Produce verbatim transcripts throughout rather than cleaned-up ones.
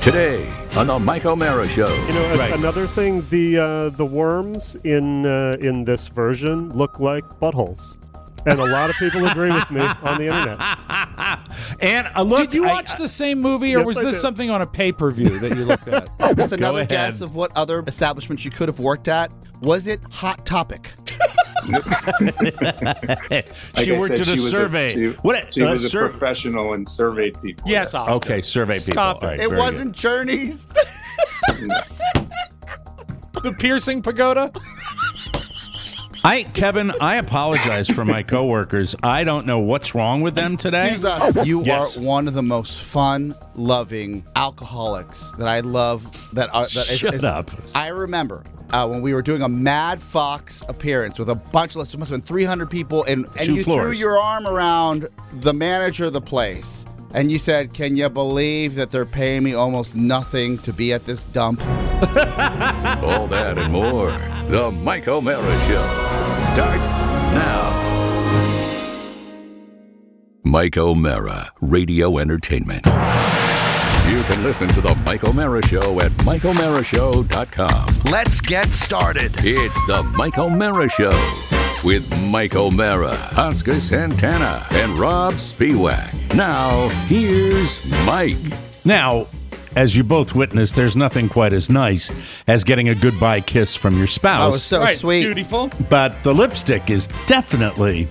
Today on the Mike O'Mara Show. You know, Right. another thing, the uh, the worms in uh, in this version look like buttholes. And a lot of people agree with me on the internet. And uh, look, Did you I- watch the same movie, or Yes, was I this did. something on a pay-per-view that you looked at? Just another ahead. guess of what other establishments you could have worked at. Was it Hot Topic? she Like I worked said, at she a was survey. she, what? she uh, was a sur- professional and surveyed people. Yes, Oscar. Okay, survey people. Stop All it. right, It very wasn't Journeys. The piercing pagoda? I, Kevin, I apologize for my coworkers. I don't know what's wrong with them today. Excuse us. You Yes. are one of the most fun-loving alcoholics that I love. That are. That is- Shut is- up. I remember uh, when we were doing a Mad Fox appearance with a bunch of, it must have been three hundred people, and, and Two you threw floors. your arm around the manager of the place, and you said, "Can you believe that they're paying me almost nothing to be at this dump?" All that and more. The Mike O'Mara Show starts now. Mike O'Mara, Radio Entertainment. You can listen to the Mike O'Mara Show at mike o'mara show dot com. Let's get started. It's the Mike O'Mara Show with Mike O'Mara, Oscar Santana, and Rob Spiewak. Now, here's Mike. Now, as you both witnessed, there's nothing quite as nice as getting a goodbye kiss from your Oh, spouse. it was so Right, sweet. beautiful. But the lipstick is definitely,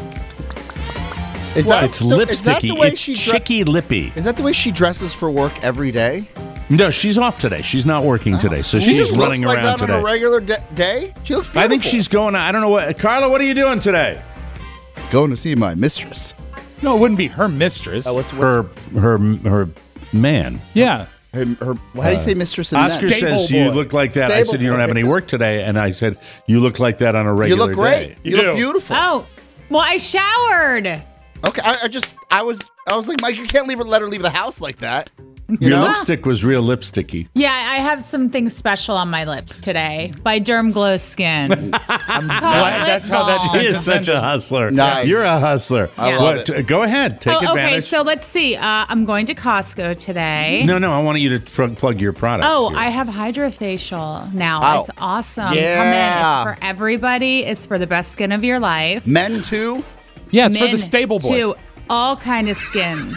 Is that it's the- is that lipsticky. the way It's she dre- chicky lippy. Is that the way she dresses for work every day? No, she's off today. She's not working today, so She she's just running looks like around that today. on a regular de- day. She looks beautiful. I think she's going. I don't know what. Carla, what are you doing today? going to see my mistress. No, it wouldn't be her mistress. Oh, what's, what's Her, her, her man. yeah. her, her, how do you say mistress in Oscar that? Stable says you boy. look like that. I Stable said you don't have any work today, and I said you look like that on a You regular look great. day. You, You look do. beautiful. Oh, well, I showered. Okay, I, I just, I was, I was like, Mike, you can't leave her, let her leave the house like that. You Your know? lipstick was real lipsticky. Yeah, I have something special on my lips today by Derm Glow Skin. I'm glad that's how that She is such a hustler. Nice. You're a hustler. I Yeah. love What- it. Go ahead. Take Oh, okay, advantage. so let's see. Uh, I'm going to Costco today. no, no. I want you to plug, plug your product. Oh, here. I have Hydrofacial now. Oh. It's awesome. Yeah. Come in. It's for everybody. It's for the best skin of your life. Men too. Yeah, it's for Men, the stable boy. too. All kind of skins.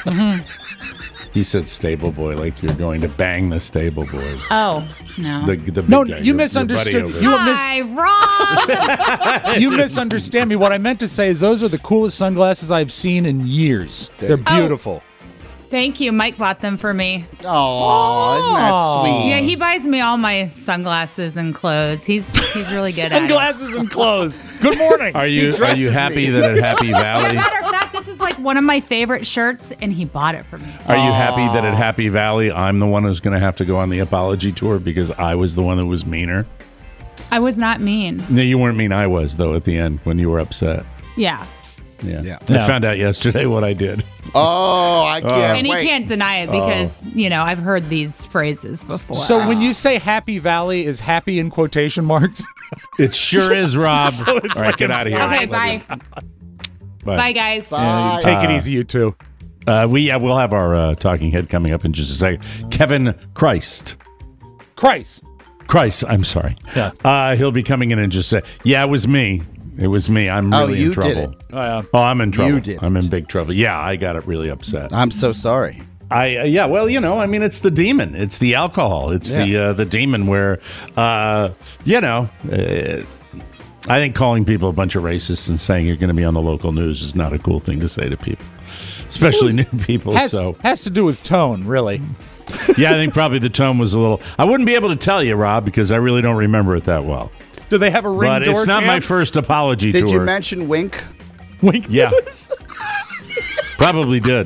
He said stable boy like you're going to bang the stable boy. Oh, no. The, the big No, guy, you your- your misunderstood. buddy over You there. were mis- Hi, Rob. you misunderstand me. What I meant to say is those are the coolest sunglasses I've seen in years. They're beautiful. Thank you. Mike bought them for me. Oh, isn't that sweet? Yeah, he buys me all my sunglasses and clothes. He's he's really good at it. Sunglasses and clothes. Good morning. Are you are dresses you happy me. that at Happy As a Valley? matter of fact, this is like one of my favorite shirts, and he bought it for me. Are you happy that at Happy Valley I'm the one who's going to have to go on the apology tour because I was the one that was meaner? I was not mean. No, you weren't mean. I was though at the end when you were upset. Yeah. Yeah. Yeah. I Yeah. found out yesterday what I did. Oh, I can't And he wait. can't deny it because, you know, I've heard these phrases before. So when you say Happy Valley, is happy in quotation marks? It sure is, Rob. So it's All right, like get out of here. okay, bye. Bye. Bye, guys. Bye. Take it easy, you two. Uh, we yeah, we'll have our uh, talking head coming up in just a second. Kevin Christ. Christ. Christ, I'm sorry. Yeah. Uh, he'll be coming in and just say, "Yeah, it was me. It was me. I'm Oh, really you in trouble." did it. Oh, yeah. Oh, I'm in trouble. You did I'm it. in big trouble. Yeah, I got it really upset. I'm so sorry. I uh, yeah, well, you know, I mean, it's the demon. It's the alcohol. It's the Yeah. uh, the demon where, uh, you know, uh, I think calling people a bunch of racists and saying you're going to be on the local news is not a cool thing to say to people, especially new people. Has, so has to do with tone, really. yeah, I think probably the tone was a little. I wouldn't be able to tell you, Rob, because I really don't remember it that well. Do they have a ring But door it's not my jam? first apology Did tour. you mention Wink? Wink Yeah. news? Probably did.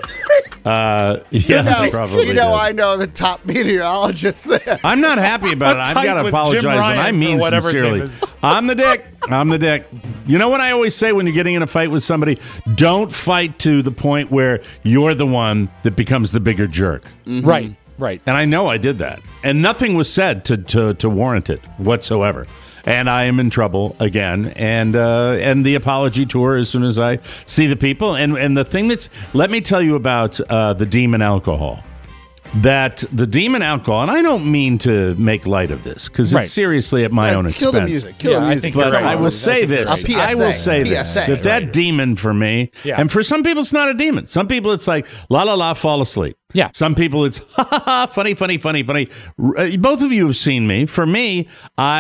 Uh, yeah, You know, probably you know did. I know the top meteorologist there. I'm not happy about it. I'm I've tight got to with apologize, Jim and I Ryan mean or whatever his name sincerely. is. I'm the dick. I'm the dick. You know what I always say when you're getting in a fight with somebody? Don't fight to the point where you're the one that becomes the bigger jerk. Right, right. And I know I did that. And nothing was said to, to, to warrant it whatsoever. And I am in trouble again. And uh, and the apology tour as soon as I see the people. And and the thing that's, let me tell you about uh, the demon alcohol. that the demon alcohol, and I don't mean to make light of this because Right. it's seriously at my Yeah, own kill expense. the music. Kill Yeah, the I music. think But you're right. I will That's say a this. P S A. I will say P S A. this. That that demon for me, Yeah. and for some people it's not a demon. Some people it's like, la la la, fall asleep. Yeah. Some people it's, ha ha ha, funny, funny, funny, funny. Uh, Both of you have seen me. For me,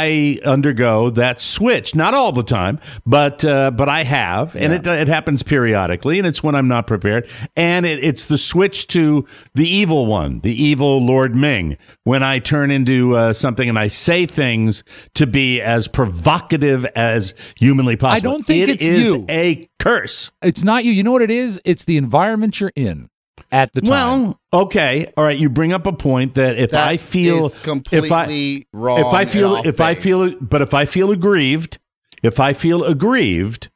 I undergo that switch. Not all the time, but uh, but I have. And it, it happens periodically, and it's when I'm not prepared. And it, it's the switch to the evil one, the evil Lord Ming, when I turn into uh, something and I say things to be as provocative as humanly possible. don't think It it's is you. a curse. It's not you. You know what it is? It's the environment you're in at the time. Well, okay, all right. You bring up a point that if That I feel is completely if I, wrong if I and feel off if I base. feel but if I feel aggrieved, if I feel aggrieved,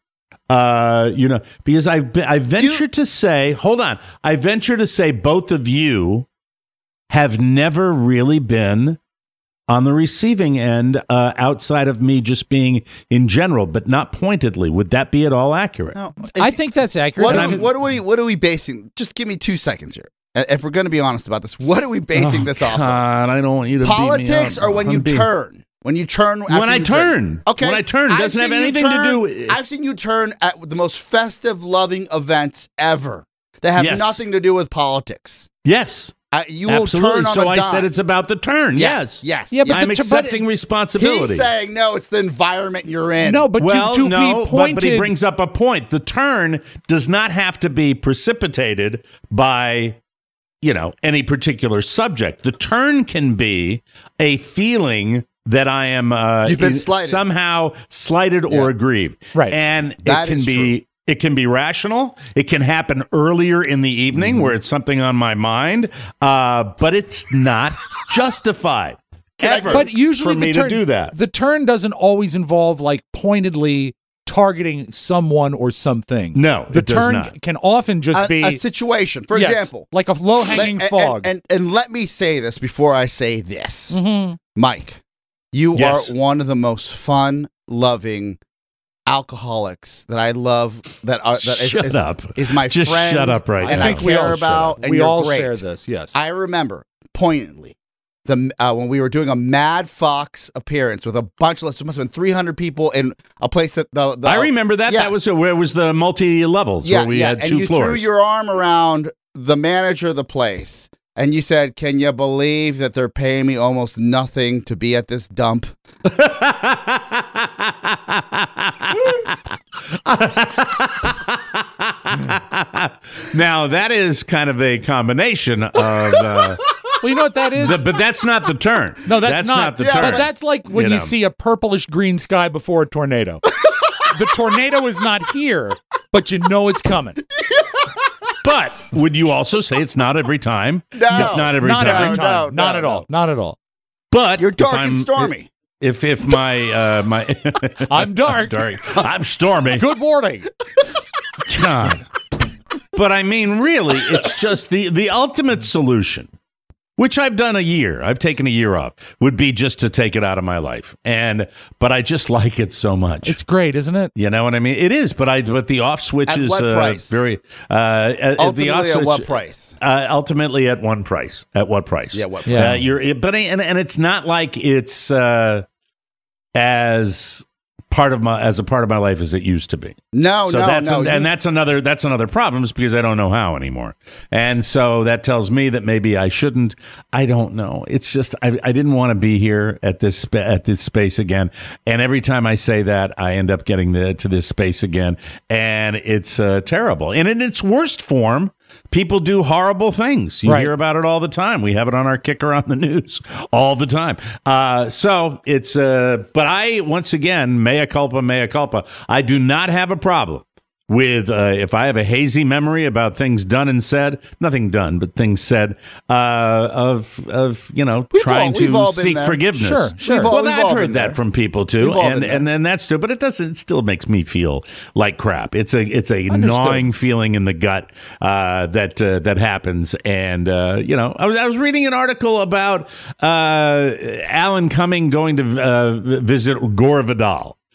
uh, you know, because I I venture to say, hold on, I venture to say both of you have never really been on the receiving end uh, outside of me just being in general, but not pointedly. Would that be at all accurate? No, I think that's accurate. What And are, we, I'm- what are we? What are we basing? Just give me two seconds here. And If we're going to be honest about this, what are we basing Oh, this off of? God, I don't want you to beat me Politics, up. or when I'm you being- turn? When you turn? after When I you turn. Okay. When I turn, it I've doesn't have seen you anything to turn- do with- I've seen you turn at the most festive, loving events ever that have Yes. nothing to do with politics. Yes. I, you will Absolutely. turn on so a I dime. said it's about the turn. Yes. Yes. Yeah, but I'm the tur- accepting but- responsibility. He's saying no. It's the environment you're in. no, but well, to, to no, be but, pointed. but he brings up a point. The turn does not have to be precipitated by, you know, any particular subject. The turn can be a feeling that I am uh, You've been in- slighted. somehow slighted Yeah. or aggrieved. Right. And That it can is be true. it can be rational. It can happen earlier in the evening Mm-hmm. where it's something on my mind, uh, but it's not justified. Ever but usually for the me turn, to do that. the turn doesn't always involve like pointedly targeting someone or something. No, the it does turn not. can often just a, be a situation. For yes, example, like a low hanging Let- and- fog. And, and and let me say this before I say this, Mhm. Mike. You Yes. are one of the most fun, loving alcoholics that I love. That are that is, Shut is, up. is my Just friend. shut up right and now. I I think we care all share about. that. And we you're all great. share this. Yes. I remember poignantly the uh, when we were doing a Mad Fox appearance with a bunch of, it must have been three hundred people in a place that the, the I remember that. Yeah. That was where it was the multi levels yeah, where we yeah. had and two you floors. threw your arm around the manager of the place. And you said, "Can you believe that they're paying me almost nothing to be at this dump?" Now that is kind of a combination of, uh, well, you know what that is? the, but that's not the turn. no, that's, not, the Yeah, turn. But that's like when You you, know. see a purplish green sky before a tornado. The tornado is not here, but you know it's coming. But would you also say it's not every time? No. It's not every not time. every time. No, no, not no, at no. all. Not at all. But You're if dark I'm- and stormy. If if my uh, my I'm dark. dark, I'm stormy. Good morning. God. But I mean, really, it's just the the ultimate solution, which I've done a year. I've taken a year off. Would be just to take it out of my life, and but I just like it so much. It's great, isn't it? You know what I mean? It is, but I but the off switch At is what uh, price? very uh, at- Ultimately, the off at switch, what price? Uh, ultimately, at one price. At what price? Yeah, what Yeah. Uh, you're, but and and it's not like it's uh, as part of my as a part of my life as it used to be. No, so no, that's no. an- and you- that's another that's another problem is because I don't know how anymore, and so that tells me that maybe I shouldn't. I don't know. It's just I, I didn't want to be here at this spa- at this space again, and every time I say that, I end up getting the, to this space again, and it's uh, terrible. And in its worst form, people do horrible things. You Right. hear about it all the time. We have it on our kicker on the news all the time. Uh, so it's, uh, but I, once again, mea culpa, mea culpa. I do not have a problem with, uh, if I have a hazy memory about things done and said, nothing done, but things said, uh, of, of, you know, We've trying all- we've to all been seek there. forgiveness. Sure, sure. We've all- Well, we've I've all heard been that there. from people too. We've all And, been there. and, and that's true, but it doesn't, it still makes me feel like crap. It's a, it's a Understood. gnawing feeling in the gut, uh, that, uh, that happens. And, uh, you know, I was, I was reading an article about, uh, Alan Cumming going to, uh, visit Gore Vidal.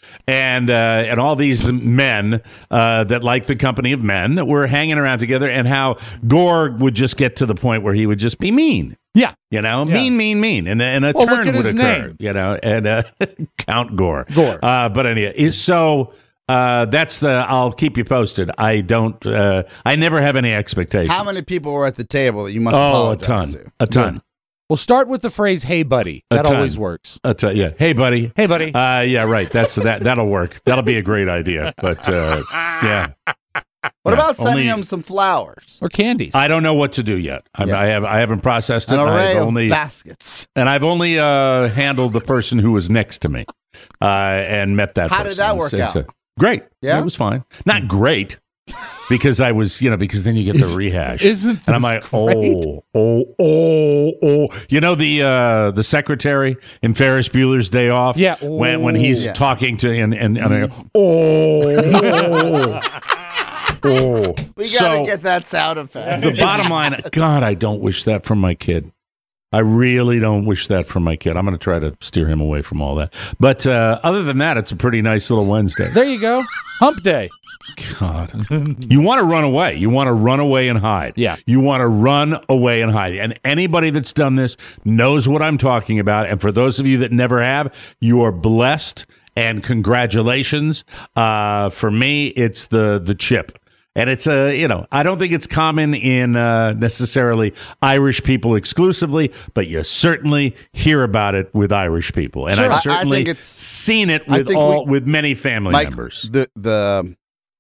and uh, and all these men uh, that like the company of men that were hanging around together, and how Gore would just get to the point where he would just be mean. Yeah. You know, Yeah. mean, mean, mean, and, and a Well, look turn at would his occur. name. You know, and uh, Count Gore. Gore. Uh, but anyway, it's so. Uh, that's the. I'll keep you posted. I don't. Uh, I never have any expectations. How many people were at the table that you must Oh, a apologize ton. to? A ton. Well, start with the phrase, hey, buddy. A That ton. always works. A ton. Yeah. Hey, buddy. Hey, buddy. Uh, yeah. Right. That's that. That'll work. That'll be a great idea. But uh, yeah. What Yeah, about sending only- them some flowers? Or candies. I don't know what to do yet. I, Yeah. I have. I haven't processed it. An array I've of only baskets. and I've only uh, handled the person who was next to me uh, and met that. How did person. that work It's- it's out? a- great. Yeah? It was fine. Not great. Because I was, you know, because then you get the Is- rehash, isn't and I'm this like, great? oh, oh, oh, oh, you know the uh, the secretary in Ferris Bueller's Day Off, Yeah. when when he's Yeah. talking to and and, and I go, oh, oh, We got to So, get that sound effect. the bottom line, God, I don't wish that for my kid. I really don't wish that for my kid. I'm going to try to steer him away from all that. But uh, other than that, it's a pretty nice little Wednesday. There you go. Hump day. God. You want to run away. You want to run away and hide. Yeah. You want to run away and hide. And anybody that's done this knows what I'm talking about. And for those of you that never have, you are blessed and congratulations. Uh, for me, it's the the chip. And it's a, you know, I don't think it's common in uh, necessarily Irish people exclusively, but you certainly hear about it with Irish people. And Sure. I- I I've certainly think it's- seen it I with think all we- with many family Mike, members. the the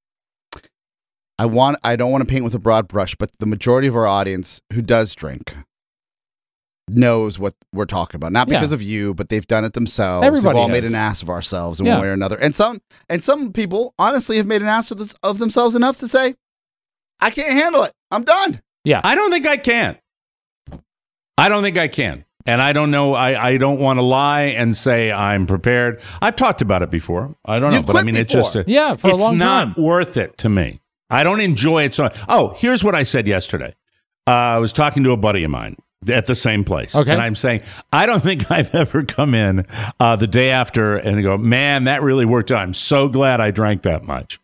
I want I don't want to paint with a broad brush, but the majority of our audience who does drink knows what we're talking about. Not because Yeah. of you, but they've done it themselves. Everybody We've all made has. an ass of ourselves in Yeah. one way or another. And some and some people honestly have made an ass of, this, of themselves enough to say, I can't handle it. I'm done. I don't think I can. I don't think I can. And I don't know. I, I don't want to lie and say I'm prepared. I've talked about it before. I don't know. You've But I quit mean, it's before. just a, Yeah, for a it's long not time. worth it to me. I don't enjoy it so Oh, here's what I said yesterday. Uh, I was talking to a buddy of mine at the same place. Okay. And I'm saying, I don't think I've ever come in uh, the day after and go, man, that really worked out. I'm so glad I drank that much.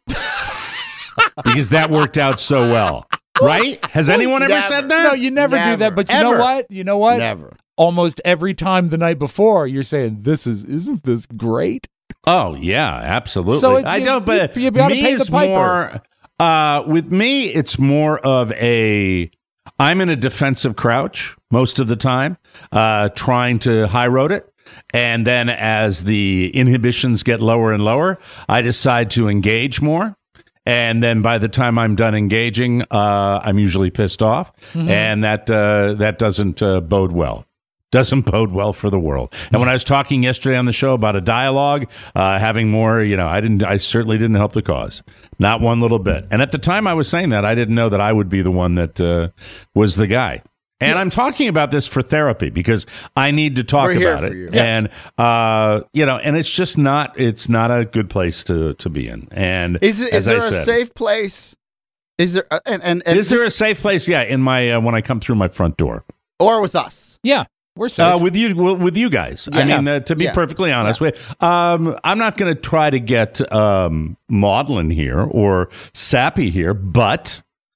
Because that worked out so well. Right? Has anyone ever Never. said that? No, you never, do Never. that. But you Ever. know what? You know what? Never. Almost every time the night before, you're saying, "This is isn't this great?" Oh yeah, absolutely. So it's- I you- don't, but you- you gotta me pay the is piper. more. Uh, with me, it's more of a. I'm in a defensive crouch most of the time, uh, trying to high road it, and then as the inhibitions get lower and lower, I decide to engage more. And then by the time I'm done engaging, uh, I'm usually pissed off, Mm-hmm. and that uh, that doesn't uh, bode well. Doesn't bode well for the world. And when I was talking yesterday on the show about a dialogue, uh, having more, you know, I didn't. I certainly didn't help the cause, not one little bit. And at the time I was saying that, I didn't know that I would be the one that uh, was the guy. And I'm talking about this for therapy because I need to talk We're here about for it. you. And uh, you know, and it's just not. It's not a good place to to be in. And Is it as is there I a said, safe place? Is there uh, and and, and Is there a safe place? Yeah, in my uh, when I come through my front door. or with us? Yeah, we're safe. Uh, with you, well, with you guys. I Yeah. mean, uh, to be Yeah. perfectly honest with, um, I'm not going to try to get um, maudlin here or sappy here, but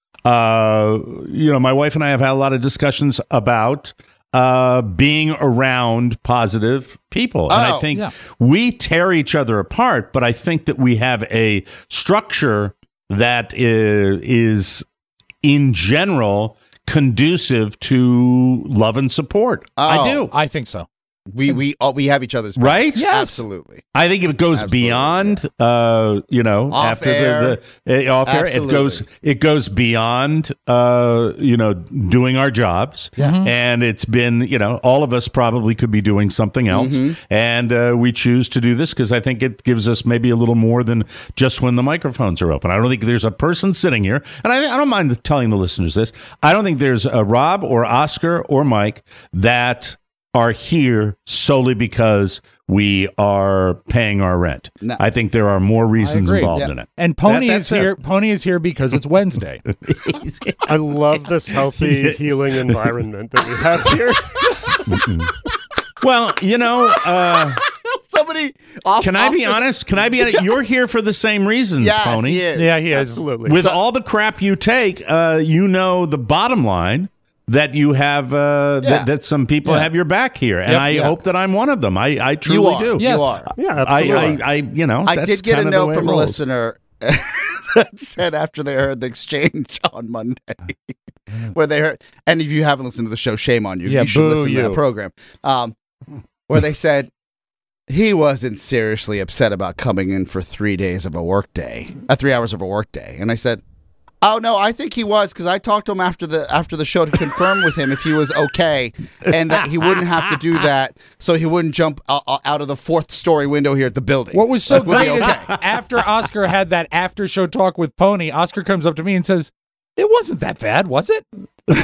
uh, you know, my wife and I have had a lot of discussions about uh, being around positive people, and I Oh, think yeah. we tear each other apart. But I think that we have a structure that is, is in general conducive to love and support. I Oh. do. I think so. We we all, we have each other's Right? backs. Yes. Absolutely. I think it goes Absolutely, beyond, uh, you know, Off after air. the, the uh, off air. It Absolutely. goes it goes beyond, uh, you know, doing our jobs. And it's been, you know, all of us probably could be doing something else, Mm-hmm. and uh, we choose to do this because I think it gives us maybe a little more than just when the microphones are open. I don't think there's a person sitting here, and I, I don't mind telling the listeners this. I don't think there's a Rob or Oscar or Mike that are here solely because we are paying our rent. No. I think there are more reasons agree. involved Yeah. in it. And Pony That- is that's it. here. Pony is here because it's Wednesday. I love this healthy, healing environment that we have here. Well, you know, uh, Somebody Off- Can I off be the- honest? Can I be honest? You're here for the same reasons, Yes, Pony. he is. Yeah, he is. Absolutely. With So- all the crap you take, uh, you know the bottom line that you have uh, Yeah. that, that some people Yeah. have your back here, and Yep, I yeah. hope that I'm one of them. I, I truly You are. do. Yes. You are. yeah, I, absolutely. I, I, you know, I that's did get a kinda the note way it from a rolls. listener that said after they heard the exchange on Monday, where they heard, and if you haven't listened to the show, shame on you. Yeah, you should boo listen to you. that program. Um, where they said he wasn't seriously upset about coming in for three days of a work day, uh, three hours of a work day, and I said, "Oh no, I think he was because I talked to him after the after the show to confirm with him if he was okay and that he wouldn't have to do that, so he wouldn't jump uh, uh, out of the fourth story window here at the building." What was so Like, we'll be great is okay. after Oscar had that after show talk with Pony, Oscar comes up to me and says, "It wasn't that bad, was it?" Well,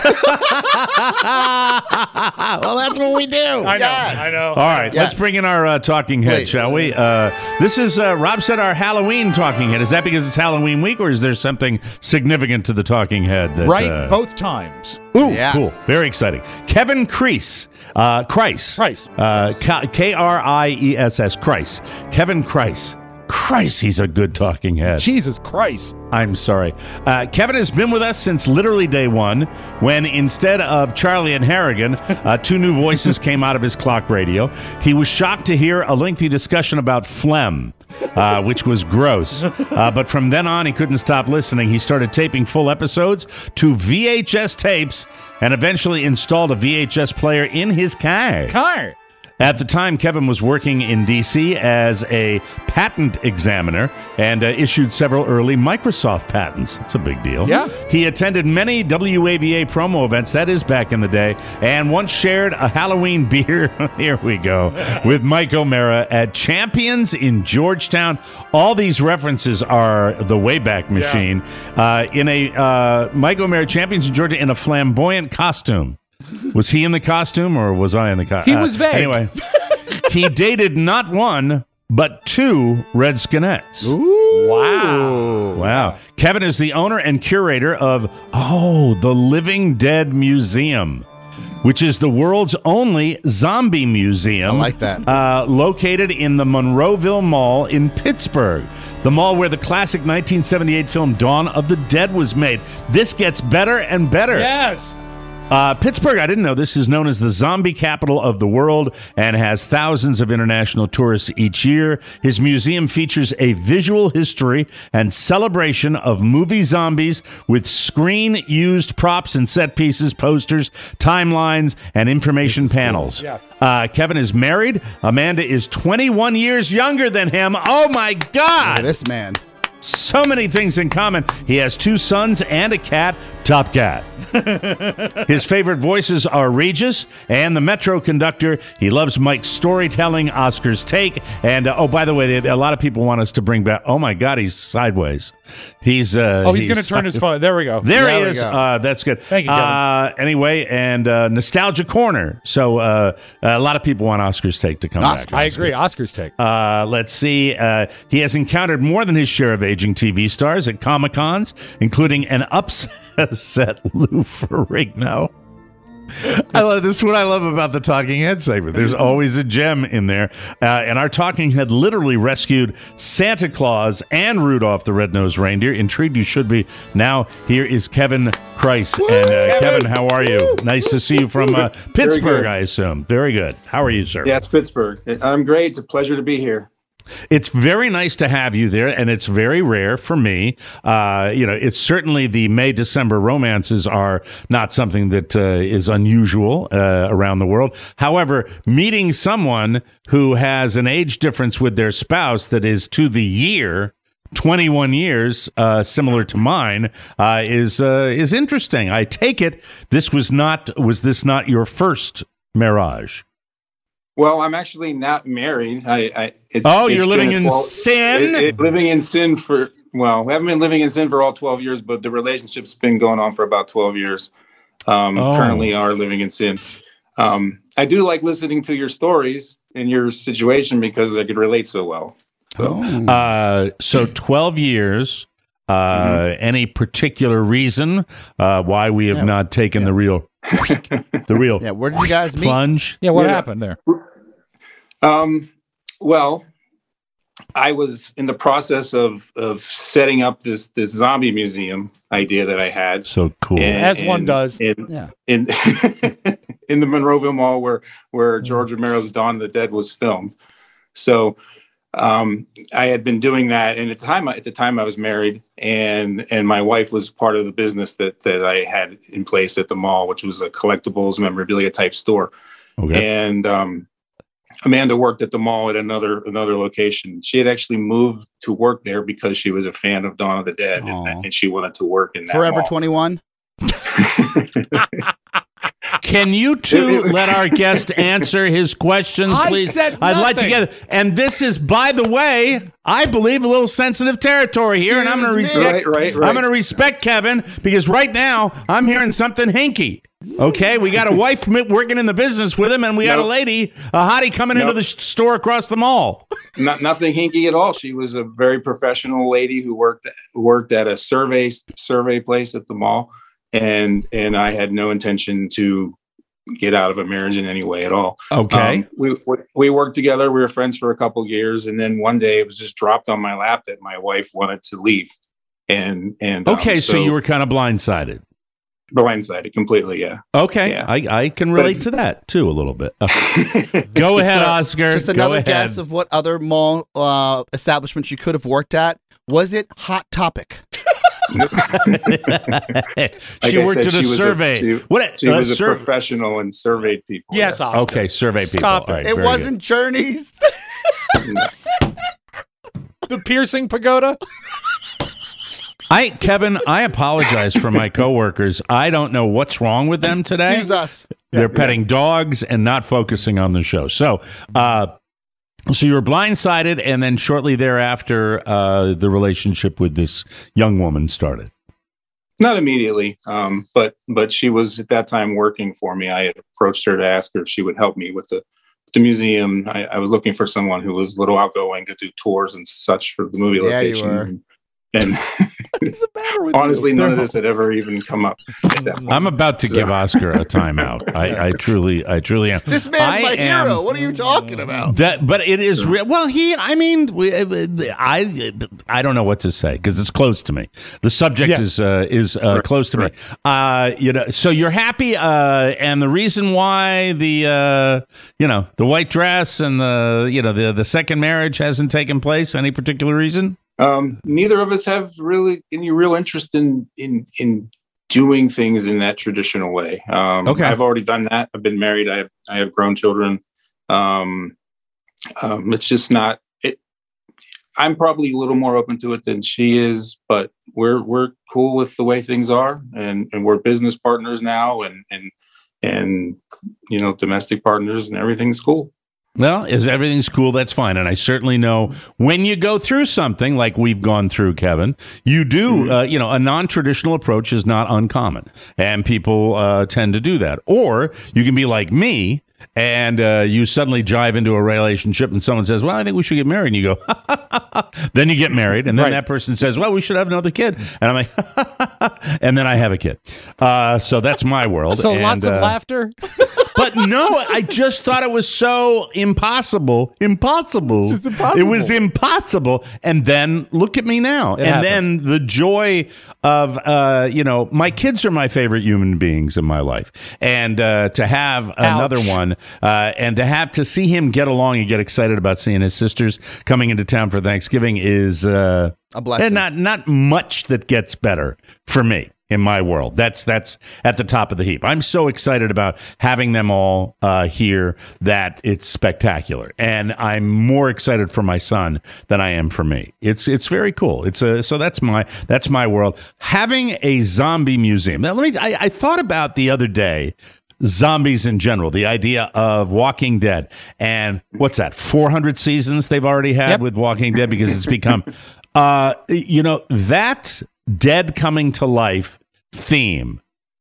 that's what we do. I know. Yes. I know. All right, Yes. let's bring in our uh, talking head, Please. shall we? Uh, this is, uh, Rob said, our Halloween talking head. Is that because it's Halloween week, or is there something significant to the talking head? That, Right, uh, both times. Ooh, Yes. cool. Very exciting. Kevin Kreis. Uh, Kreis. Kreis. Uh, K R I E S S. Kreis. Kevin Kreis. Kreis, he's a good talking head. Jesus Christ. I'm sorry. Uh, Kevin has been with us since literally day one, when instead of Charlie and Harrigan, uh, two new voices came out of his clock radio. He was shocked to hear a lengthy discussion about phlegm, uh, which was gross. Uh, but from then on, he couldn't stop listening. He started taping full episodes to V H S tapes and eventually installed a V H S player in his car. Car. At the time, Kevin was working in D C as a patent examiner and uh, issued several early Microsoft patents. That's a big deal. Yeah. He attended many W A V A promo events, that is back in the day, and once shared a Halloween beer, here we go, with Mike O'Mara at Champions in Georgetown. All these references are the Wayback Machine. Uh, in a uh, Mike O'Mara Champions in Georgia in a flamboyant costume. Was he in the costume or was I in the costume? He was vague. Anyway, he dated not one, but two Redskinettes. Wow. Wow. Kevin is the owner and curator of, oh, the Living Dead Museum, which is the world's only zombie museum. I like that. Uh, located in the Monroeville Mall in Pittsburgh. The mall where the classic nineteen seventy-eight film Dawn of the Dead was made. This gets better and better. Yes. Uh, Pittsburgh, I didn't know this, is known as the zombie capital of the world and has thousands of international tourists each year. His museum features a visual history and celebration of movie zombies with screen-used props and set pieces, posters, timelines, and information panels. Yeah. Uh, Kevin is married. Amanda is twenty-one years younger than him. Oh, my God! This man. So many things in common. He has two sons and a cat, Top Cat. His favorite voices are Regis and the Metro conductor. He loves Mike's storytelling, Oscar's take. And, uh, oh, by the way, they, a lot of people want us to bring back, oh, my God, he's sideways. He's uh, Oh, he's, going to turn his phone. There we go. There There he we is. go. Uh, that's good. Thank you, Kevin. Uh, anyway, and uh, Nostalgia Corner. So uh, a lot of people want Oscar's take to come Oscar. back. I agree. Oscar's take. Uh, let's see. Uh, he has encountered more than his share of aging T V stars at Comic Cons, including an upset Lou Ferrigno. I love this. Is what I love about the Talking Head segment. There's always a gem in there, uh, and our Talking Head literally rescued Santa Claus and Rudolph the Red-Nosed Reindeer. Intrigued you should be. Now here is Kevin Kreis, and uh, Kevin, how are you? Nice to see you from uh, Pittsburgh, good. I assume. Very good. How are you, sir? Yeah, it's Pittsburgh. I'm great. It's a pleasure to be here. It's very nice to have you there, and it's very rare for me. Uh, you know, it's certainly the May-December romances are not something that uh, is unusual uh, around the world. However, meeting someone who has an age difference with their spouse that is to the year, twenty-one years, uh, similar to mine, uh, is uh, is interesting. I take it this was not was this not your first marriage? Well, I'm actually not married. I, I it's, Oh, it's you're living been a in twelve sin? It, it, living in sin for well, we haven't been living in sin for all twelve years, but the relationship's been going on for about twelve years. Um, Oh. Currently, are living in sin. Um, I do like listening to your stories and your situation because I could relate so well. Oh. Uh, so twelve years. Uh, Mm-hmm. Any particular reason uh, why we have Yeah. not taken the real, the real Yeah, where did you guys meet? plunge? Yeah, what Yeah. happened there? Um, well, I was in the process of of setting up this this zombie museum idea that I had. So cool. And- As one and- does. In, Yeah. in, in the Monroeville Mall where where George Romero's Dawn of the Dead was filmed. So um, I had been doing that, and at the time at the time I was married, and and my wife was part of the business that that I had in place at the mall, which was a collectibles memorabilia type store. Okay. And um, Amanda worked at the mall at another another location. She had actually moved to work there because she was a fan of Dawn of the Dead, Aw. and, and she wanted to work in that Forever mall. twenty-one. Can you two let our guest answer his questions, I please? said I'd like to nothing. get. And this is, by the way, I believe a little sensitive territory here, and I'm going to Excuse me. respect. Right, right, right. I'm going to respect Kevin because right now I'm hearing something hinky. Okay, we got a wife mi- working in the business with him, and we got a Nope. lady, a hottie, coming into Nope. the sh- store across the mall. Not, nothing hinky at all. She was a very professional lady who worked worked at a survey survey place at the mall, and and I had no intention to get out of a marriage in any way at all. Okay. Um, we, we we worked together. We were friends for a couple of years, and then one day it was just dropped on my lap that my wife wanted to leave, and and um, Okay, so, you were kind of blindsided. blindsided completely. Yeah. Okay, Yeah. I, I can relate to that too a little bit. Okay. Go ahead, So, Oscar. Just Go another ahead. guess of what other mall uh, establishments you could have worked at. Was it Hot Topic? she I worked said, at she a was a- survey. she- what? She uh, was a sur- professional and surveyed people. Yes, Oscar. Okay, survey people. Stop All it. right, It very wasn't Journeys. The piercing pagoda? I, Kevin, I apologize for my coworkers. I don't know what's wrong with them today. Excuse us. They're petting dogs and not focusing on the show. So, uh, so you were blindsided, and then shortly thereafter, uh, the relationship with this young woman started. Not immediately, um, but but she was at that time working for me. I had approached her to ask her if she would help me with the the museum. I, I was looking for someone who was a little outgoing to do tours and such for the movie Yeah, you location. were. And, and What's the matter with honestly, you? none of this had ever even come up at that point. I'm about to give Oscar a timeout. I, I truly, I truly am. This man's I my am- hero. What are you talking about? That, but it is real. Well, he, I mean, we, I, I don't know what to say because it's close to me. The subject Yes. is uh, is uh, close to me. Uh, you know, so you're happy, uh, and the reason why the, uh, you know, the white dress and the, you know, the the second marriage hasn't taken place. Any particular reason? Um, neither of us have really any real interest in in in doing things in that traditional way. Um, Okay. I've already done that. I've been married. I have I have grown children. Um, um, it's just not. It. I'm probably a little more open to it than she is, but we're we're cool with the way things are, and and we're business partners now, and and and you know, domestic partners, and everything's cool. Well, if everything's cool, that's fine. And I certainly know when you go through something like we've gone through, Kevin, you do, uh, you know, a non-traditional approach is not uncommon. And people uh, tend to do that. Or you can be like me and uh, you suddenly jive into a relationship and someone says, well, I think we should get married. And you go, then you get married. And then Right. that person says, well, we should have another kid. And I'm like, and then I have a kid. Uh, so that's my world. So And, lots of uh, laughter? But no, I just thought it was so impossible. Impossible. It's just impossible. It was impossible. And then look at me now. It and happens. then the joy of, uh, you know, my kids are my favorite human beings in my life. And uh, to have another one uh, and to have to see him get along and get excited about seeing his sisters coming into town for Thanksgiving is uh, A blessing. and not not much that gets better for me. In my world, that's that's at the top of the heap. I'm so excited about having them all uh, here that it's spectacular, and I'm more excited for my son than I am for me. It's it's very cool. It's a so that's my that's my world. Having a zombie museum. Now, let me. I, I thought about the other day. Zombies in general, the idea of Walking Dead, and what's that? four hundred seasons they've already had Yep. with Walking Dead because it's become, uh, you know, that dead coming to life theme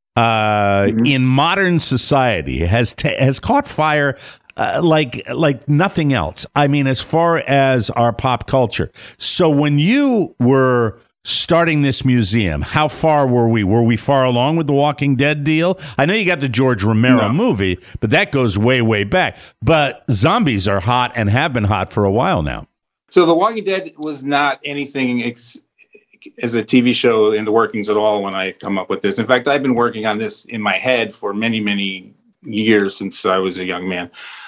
uh, in modern society has ta has caught fire uh, like like nothing else. I mean, as far as our pop culture. So when you were starting this museum, how far were we? Were we far along with the Walking Dead deal? I know you got the George Romero No. movie, but that goes way, way back. But zombies are hot and have been hot for a while now. So The Walking Dead was not anything ex- as a T V show in the workings at all when I come up with this. In fact, I've been working on this in my head for many, many years since I was a young man,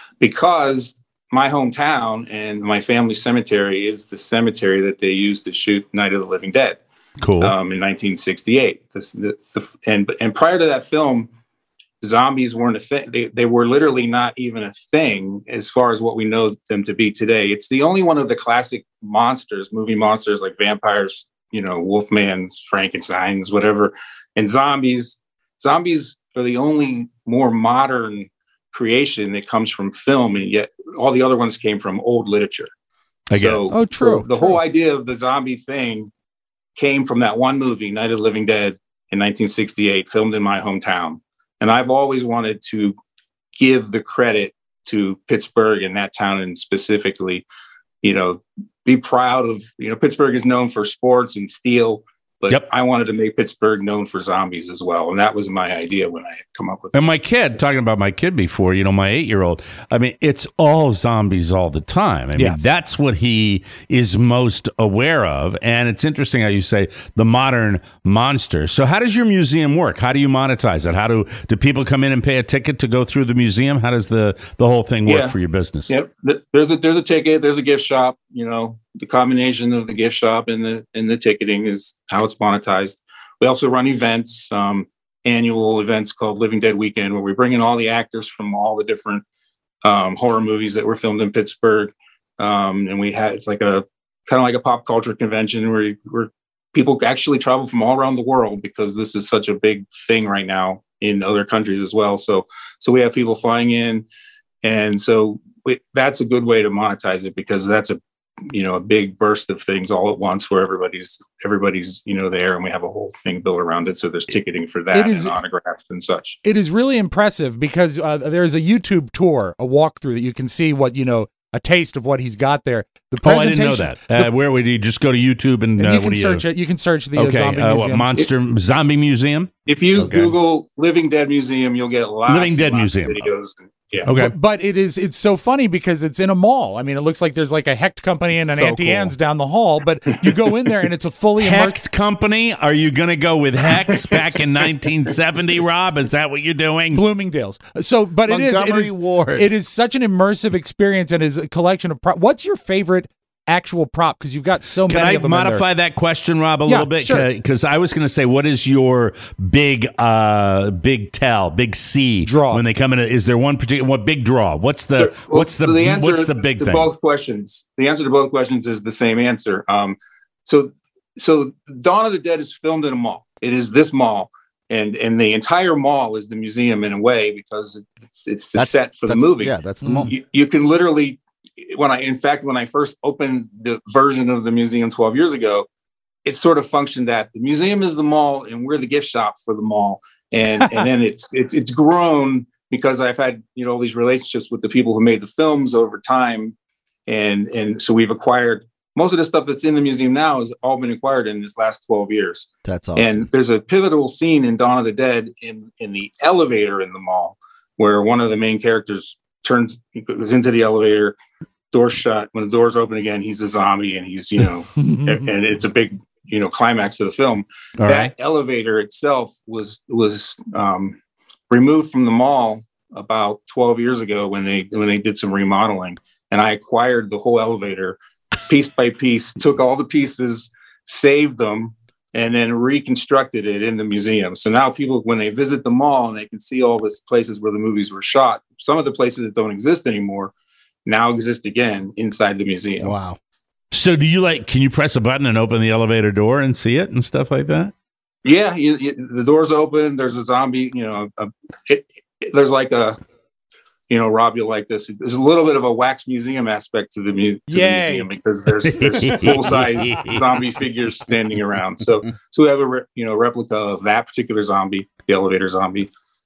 because my hometown and my family cemetery is the cemetery that they used to shoot Night of the Living Dead. Cool. Um, in nineteen sixty-eight. This, this, the, and and prior to that film, zombies weren't a thing. They, they were literally not even a thing as far as what we know them to be today. It's the only one of the classic monsters, movie monsters like vampires, you know, Wolfmans, Frankensteins, whatever, and zombies. Zombies are the only more modern creation that comes from film, and yet all the other ones came from old literature. I get so, it. Oh, true. So the true. whole idea of the zombie thing came from that one movie, Night of the Living Dead, in nineteen sixty-eight, filmed in my hometown. And I've always wanted to give the credit to Pittsburgh and that town, and specifically, you know, be proud of, you know, Pittsburgh is known for sports and steel, but Yep. I wanted to make Pittsburgh known for zombies as well. And that was my idea when I had come up with it. And my kid, talking about my kid before, you know, my eight-year-old, I mean, it's all zombies all the time. I mean, Yeah. that's what he is most aware of. And it's interesting how you say the modern monster. So how does your museum work? How do you monetize it? How do do people come in and pay a ticket to go through the museum? How does the, the whole thing work Yeah. for your business? Yep. Th- There's a there's a ticket, there's a gift shop, you know, the combination of the gift shop and the and the ticketing is how it's monetized. We also run events, um, annual events called Living Dead Weekend, where we bring in all the actors from all the different um, horror movies that were filmed in Pittsburgh. Um, and we had, it's like a kind of like a pop culture convention where, where people actually travel from all around the world, because this is such a big thing right now in other countries as well. So, so we have people flying in. And so we, that's a good way to monetize it, because that's a, you know, a big burst of things all at once where everybody's, everybody's, you know, there, and we have a whole thing built around it. So there's ticketing for that It is- and autographs and such. It is really impressive because uh, there's a YouTube tour, a walkthrough that you can see what, you know, a taste of what he's got there. The Oh, I presentation. didn't know that. Uh, where would you just go to YouTube and, And uh, you what can do search you? it. You can search the uh, Okay, zombie uh, what, museum. Monster Zombie Museum. If you Okay. Google Living Dead Museum, you'll get lots Living and Dead lots Museum. of videos. Yeah. Okay. But, but it is it's so funny because it's in a mall. I mean, it looks like there's like a Hecht company and an So Auntie cool. Anne's down the hall, but you go in there and it's a fully immersed. Hecht Company? Are you going to go with Hex back in nineteen seventy, Rob? Is that what you're doing? Bloomingdale's. So, but it is, it Montgomery is Ward. it is such an immersive experience, and is a collection of prop. What's your favorite actual prop? Because you've got so Can many I of them in there. modify that question, Rob, a Yeah, little bit? sure. Because I was going to say, what is your big, uh, big tell, big C Draw. when they come in? Is there one particular, what big draw? What's the, Well, what's the, so answer what's the big to thing? both questions? The answer to both questions is the same answer. Um, so, so Dawn of the Dead is filmed in a mall. It is this mall, and and the entire mall is the museum in a way, because it's it's the That's- set for the that's- movie. Yeah, that's the moment. You, you can literally, when I, in fact, when I first opened the version of the museum twelve years ago, it sort of functioned that the museum is the mall and we're the gift shop for the mall. And, and then it's, it's, it's grown because I've had, you know, all these relationships with the people who made the films over time. And, and so we've acquired most of the stuff that's in the museum now has all been acquired in this last twelve years. That's awesome. And there's a pivotal scene in Dawn of the Dead in, in the elevator in the mall, where one of the main characters turns, goes into the elevator, door shut. When the doors open again, he's a zombie, and he's, you know, and, and it's a big, you know, climax of the film. All that right. elevator itself was was um, removed from the mall about twelve years ago when they when they did some remodeling, and I acquired the whole elevator piece by piece, took all the pieces, saved them, and then reconstructed it in the museum. So now people, when they visit the mall and they can see all these places where the movies were shot, some of the places that don't exist anymore now exist again inside the museum. Wow. So do you like, can you press a button and open the elevator door and see it and stuff like that? Yeah, you, you, the doors open. There's a zombie. You know, a, it, it, there's like a, you know, Rob, you'll like this. There's a little bit of a wax museum aspect to the, mu- to the Yay. museum, because there's there's full size zombie figures standing around. So so we have a re, you know replica of that particular zombie, the elevator zombie.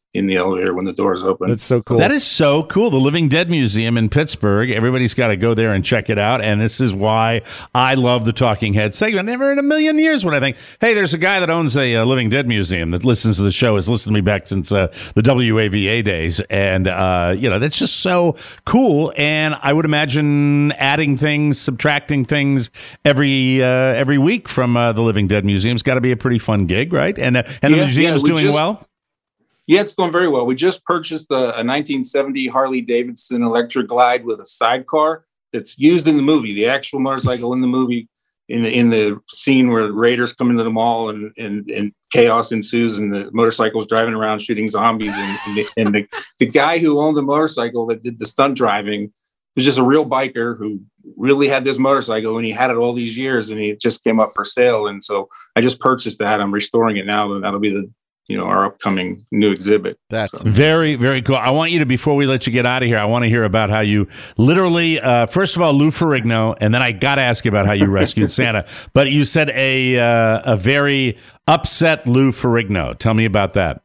in the elevator when the doors open. That's so cool. That is so cool. The Living Dead Museum in Pittsburgh. Everybody's got to go there and check it out. And this is why I love the Talking Head segment. Never in a million years would I think, hey, there's a guy that owns a, uh Living Dead Museum that listens to the show, has listened to me back since uh, the W A V A days. And, uh, you know, that's just so cool. And I would imagine adding things, subtracting things every uh, every week from uh, the Living Dead Museum's got to be a pretty fun gig, right? And, uh, and Yeah, the museum's yeah, we doing just- well? Yeah, it's going very well. We just purchased a, a nineteen seventy Harley Davidson Electric Glide with a sidecar that's used in the movie. The actual motorcycle in the movie, in the in the scene where the raiders come into the mall and and, and chaos ensues, and the motorcycle's driving around shooting zombies, and, and, the, and the the guy who owned the motorcycle that did the stunt driving was just a real biker who really had this motorcycle, and he had it all these years, and he just came up for sale. And so I just purchased that. I'm restoring it now, and that'll be the you know, our upcoming new exhibit. That's So- Very, very cool. I want you to, before we let you get out of here, I want to hear about how you literally, uh, first of all, Lou Ferrigno, and then I got to ask you about how you rescued Santa. But you said a uh, a very upset Lou Ferrigno. Tell me about that.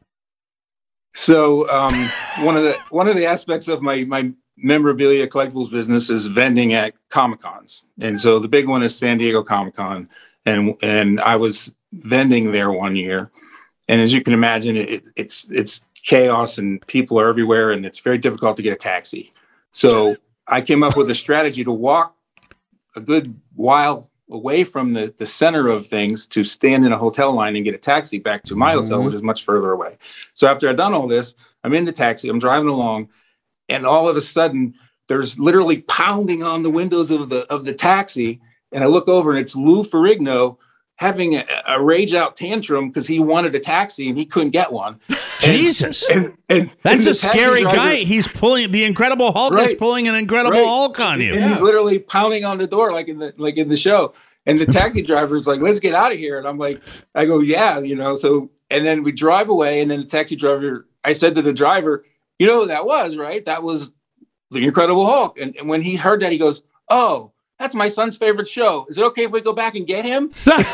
So um, one of the one of the aspects of my my memorabilia collectibles business is vending at Comic Cons, and so the big one is San Diego Comic Con, and and I was vending there one year. And as you can imagine, it, it's it's chaos and people are everywhere, and it's very difficult to get a taxi. So I came up with a strategy to walk a good while away from the, the center of things to stand in a hotel line and get a taxi back to my Mm-hmm. hotel, which is much further away. So after I've done all this, I'm in the taxi, I'm driving along, and all of a sudden there's literally pounding on the windows of the of the taxi. And I look over and it's Lou Ferrigno having a, a rage out tantrum because he wanted a taxi and he couldn't get one. Jesus. And, and That's and a the taxi scary driver- guy. He's pulling, the Incredible Hulk is Right. pulling an Incredible Right. Hulk on you. And he's literally pounding on the door like in the like in the show. And the taxi driver is like, let's get out of here. And I'm like, I go, yeah, you know, so and then we drive away, and then the taxi driver, I said to the driver, you know who that was, right? That was the Incredible Hulk. And, and when he heard that, he goes, oh, that's my son's favorite show. Is it okay if we go back and get him?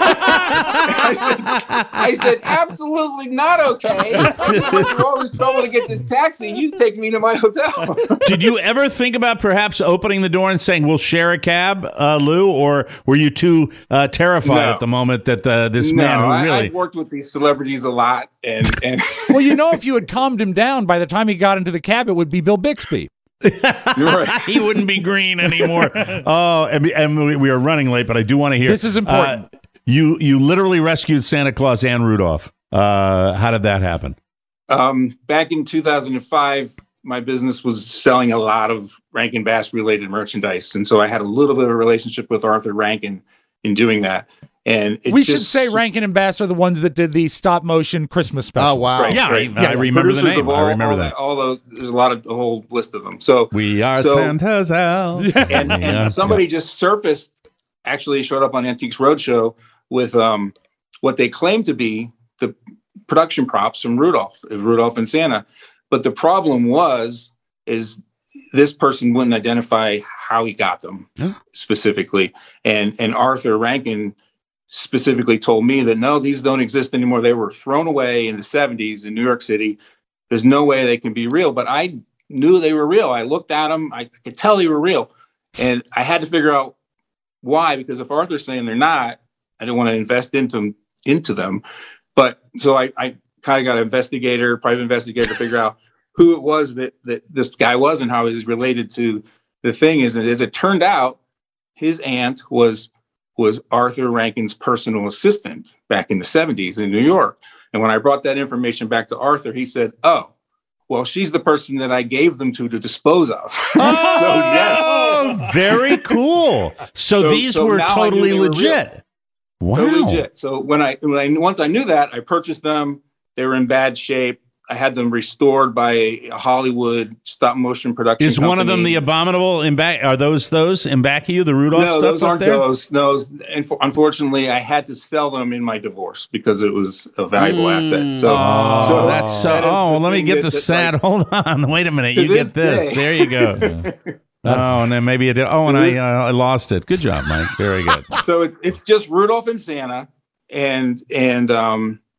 I, said, I said, absolutely not okay. You're always trouble to get this taxi. You take me to my hotel. Did you ever think about perhaps opening the door and saying, we'll share a cab, uh, Lou? Or were you too uh, terrified No. at the moment that uh, this no, man who I, really... I've worked with these celebrities a lot. And, and Well, you know, if you had calmed him down, by the time he got into the cab, it would be Bill Bixby. you're right. he wouldn't be green anymore. Oh, and, we- and we we are running late, but I do want to hear. This is important. Uh, you you literally rescued Santa Claus and Rudolph. Uh, how did that happen? Um, back in two thousand five, my business was selling a lot of Rankin Bass related merchandise. And so I had a little bit of a relationship with Arthur Rankin in doing that. And it We just, should say Rankin and Bass are the ones that did the stop motion Christmas special. Oh, wow. Right, Yeah, right. I, I remember the Producers name. of all, I remember all that. All the, there's a lot of a whole list of them. So We are So- Santa's house. and, Yeah. and somebody just surfaced, actually showed up on Antiques Roadshow with um, what they claim to be the production props from Rudolph, Rudolph and Santa. But the problem was, is this person wouldn't identify how he got them specifically. And, and Arthur Rankin specifically told me that, no, these don't exist anymore. They were thrown away in the seventies in New York City. There's no way they can be real. But I knew they were real. I looked at them. I could tell they were real. And I had to figure out why, because if Arthur's saying they're not, I didn't want to invest into them, into them. But so I, I kind of got an investigator, private investigator to figure out who it was that, that this guy was and how he's related to the thing. Is that as it turned out, his aunt was was Arthur Rankin's personal assistant back in the seventies in New York. And when I brought that information back to Arthur, he said, oh, well, she's the person that I gave them to to dispose of. so, yes. Oh, very cool. So, So- these so were now I knew totally they were legit. Wow. So legit. So when I, when I, once I knew that, I purchased them. They were in bad shape. I had them restored by a Hollywood stop motion production Is one of them company. the abominable in back? Are those those in back of you? The Rudolph No, stuff those up aren't there? those. No, and for, unfortunately, I had to sell them in my divorce because it was a valuable Mm. asset. So, Oh, so that's so. that is Oh, the well, let me thing get that- the that, sad. like, Hold on. Wait a minute. to You this get this. day- There you go. Oh, and then maybe it did. Oh, and I uh, I lost it. Good job, Mike. Very good. so it, it's just Rudolph and Santa, and and um,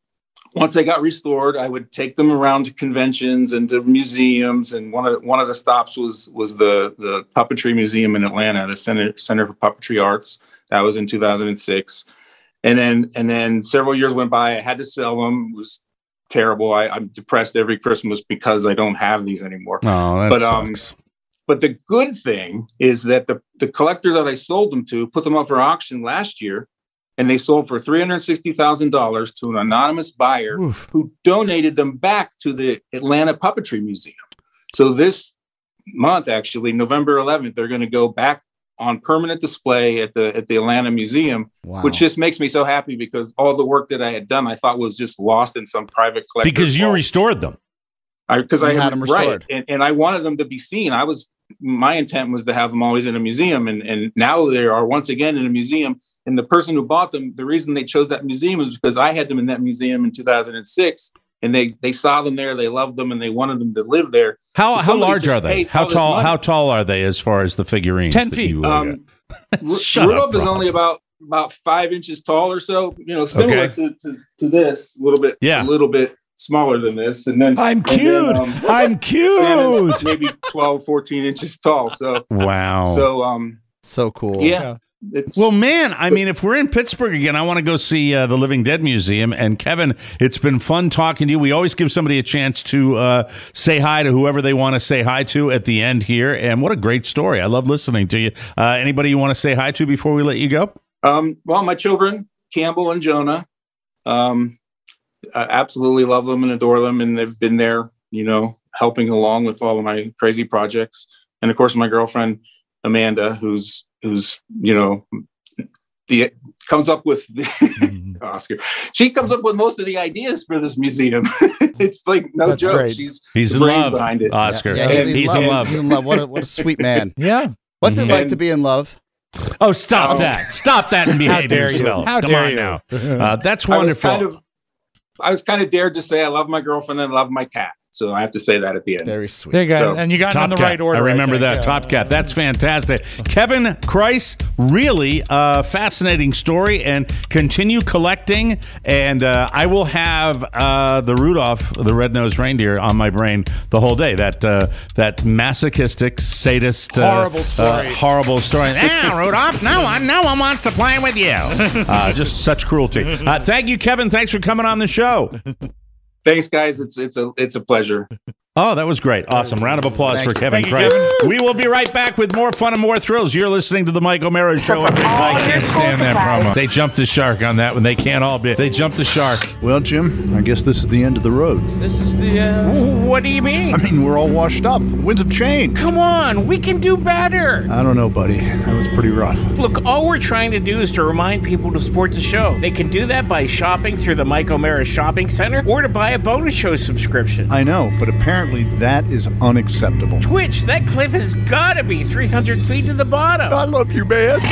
once they got restored, I would take them around to conventions and to museums. And one of one of the stops was was the the Puppetry Museum in Atlanta, the Center Center for Puppetry Arts. That was in two thousand six. And then and then several years went by. I had to sell them. It was terrible. I, I'm depressed every Christmas because I don't have these anymore. Oh, that but, sucks. Um, but the good thing is that the the collector that I sold them to put them up for auction last year. And they sold for three hundred sixty thousand dollars to an anonymous buyer Oof. who donated them back to the Atlanta Puppetry Museum. So this month, actually, November eleventh, they're going to go back on permanent display at the at the Atlanta Museum, wow. which just makes me so happy because all the work that I had done, I thought was just lost in some private collector. Because you vault. restored them. Because I, I had them restored. Right, and, and I wanted them to be seen. I was my intent was to have them always in a museum, and, and now they are once again in a museum. And the person who bought them, the reason they chose that museum is because I had them in that museum in two thousand six, and they they saw them there, they loved them, and they wanted them to live there. How so how large are they? How tall? How tall are they as far as the figurines? Ten feet. You, um, Rudolph up, is only about about five inches tall or so. You know, similar okay. to, to to this, a little bit, yeah, a little bit smaller than this. And then I'm cute. Then, um, I'm cute. Maybe twelve, fourteen inches tall. So wow. So um, so cool. Yeah. yeah. It's, well, man, I mean, if we're in Pittsburgh again, I want to go see uh, the Living Dead Museum. And Kevin, it's been fun talking to you. We always give somebody a chance to uh, say hi to whoever they want to say hi to at the end here. And what a great story. I love listening to you. Uh, anybody you want to say hi to before we let you go? Um, well, my children, Campbell and Jonah, um, I absolutely love them and adore them. And they've been there, you know, helping along with all of my crazy projects. And of course, my girlfriend, Amanda, who's who's, you know, the comes up with the mm-hmm. Oscar. She comes up with most of the ideas for this museum. It's like no That's joke. Great. She's he's in love behind it. Oscar. Yeah, yeah, he's, he's, in love. love. He's in love. What a, what a sweet man. Yeah. What's mm-hmm. it like to be in love? Oh, stop oh. that. Stop that and behave How dare yourself. you. How Come dare on you. now. Uh, that's wonderful. I was, kind of, I was kind of dared to say I love my girlfriend and I love my cat. So I have to say that at the end. Very sweet. There you go. So, and you got Top it in the Cat. right order. I remember I that. yeah. Top Cat. That's fantastic. Kevin Kreis, really uh, fascinating story, and continue collecting. And uh, I will have uh, the Rudolph, the red-nosed reindeer, on my brain the whole day. That uh, that masochistic, sadist, uh, horrible story. Uh, horrible story. Ah, Rudolph, no one, no one wants to play with you. Uh, just such cruelty. Uh, thank you, Kevin. Thanks for coming on the show. Thanks, guys. It's it's a it's a pleasure. Oh, that was great. Awesome. Round of applause Thank for you. Kevin Thank you, Kreis. Kevin. We will be right back with more fun and more thrills. You're listening to the Mike O'Mara Show. for all I your can't school stand that supplies. promo. They jumped the shark on that one. They can't all be. They jumped the shark. Well, Jim, I guess this is the end of the road. This is the, uh... What do you mean? I mean, we're all washed up. Winds have changed. Come on, we can do better. I don't know, buddy. That was pretty rough. Look, all we're trying to do is to remind people to support the show. They can do that by shopping through the Mike O'Mara Shopping Center or to buy a bonus show subscription. I know, but apparently that is unacceptable. Twitch, that cliff has got to be three hundred feet to the bottom. I love you, man.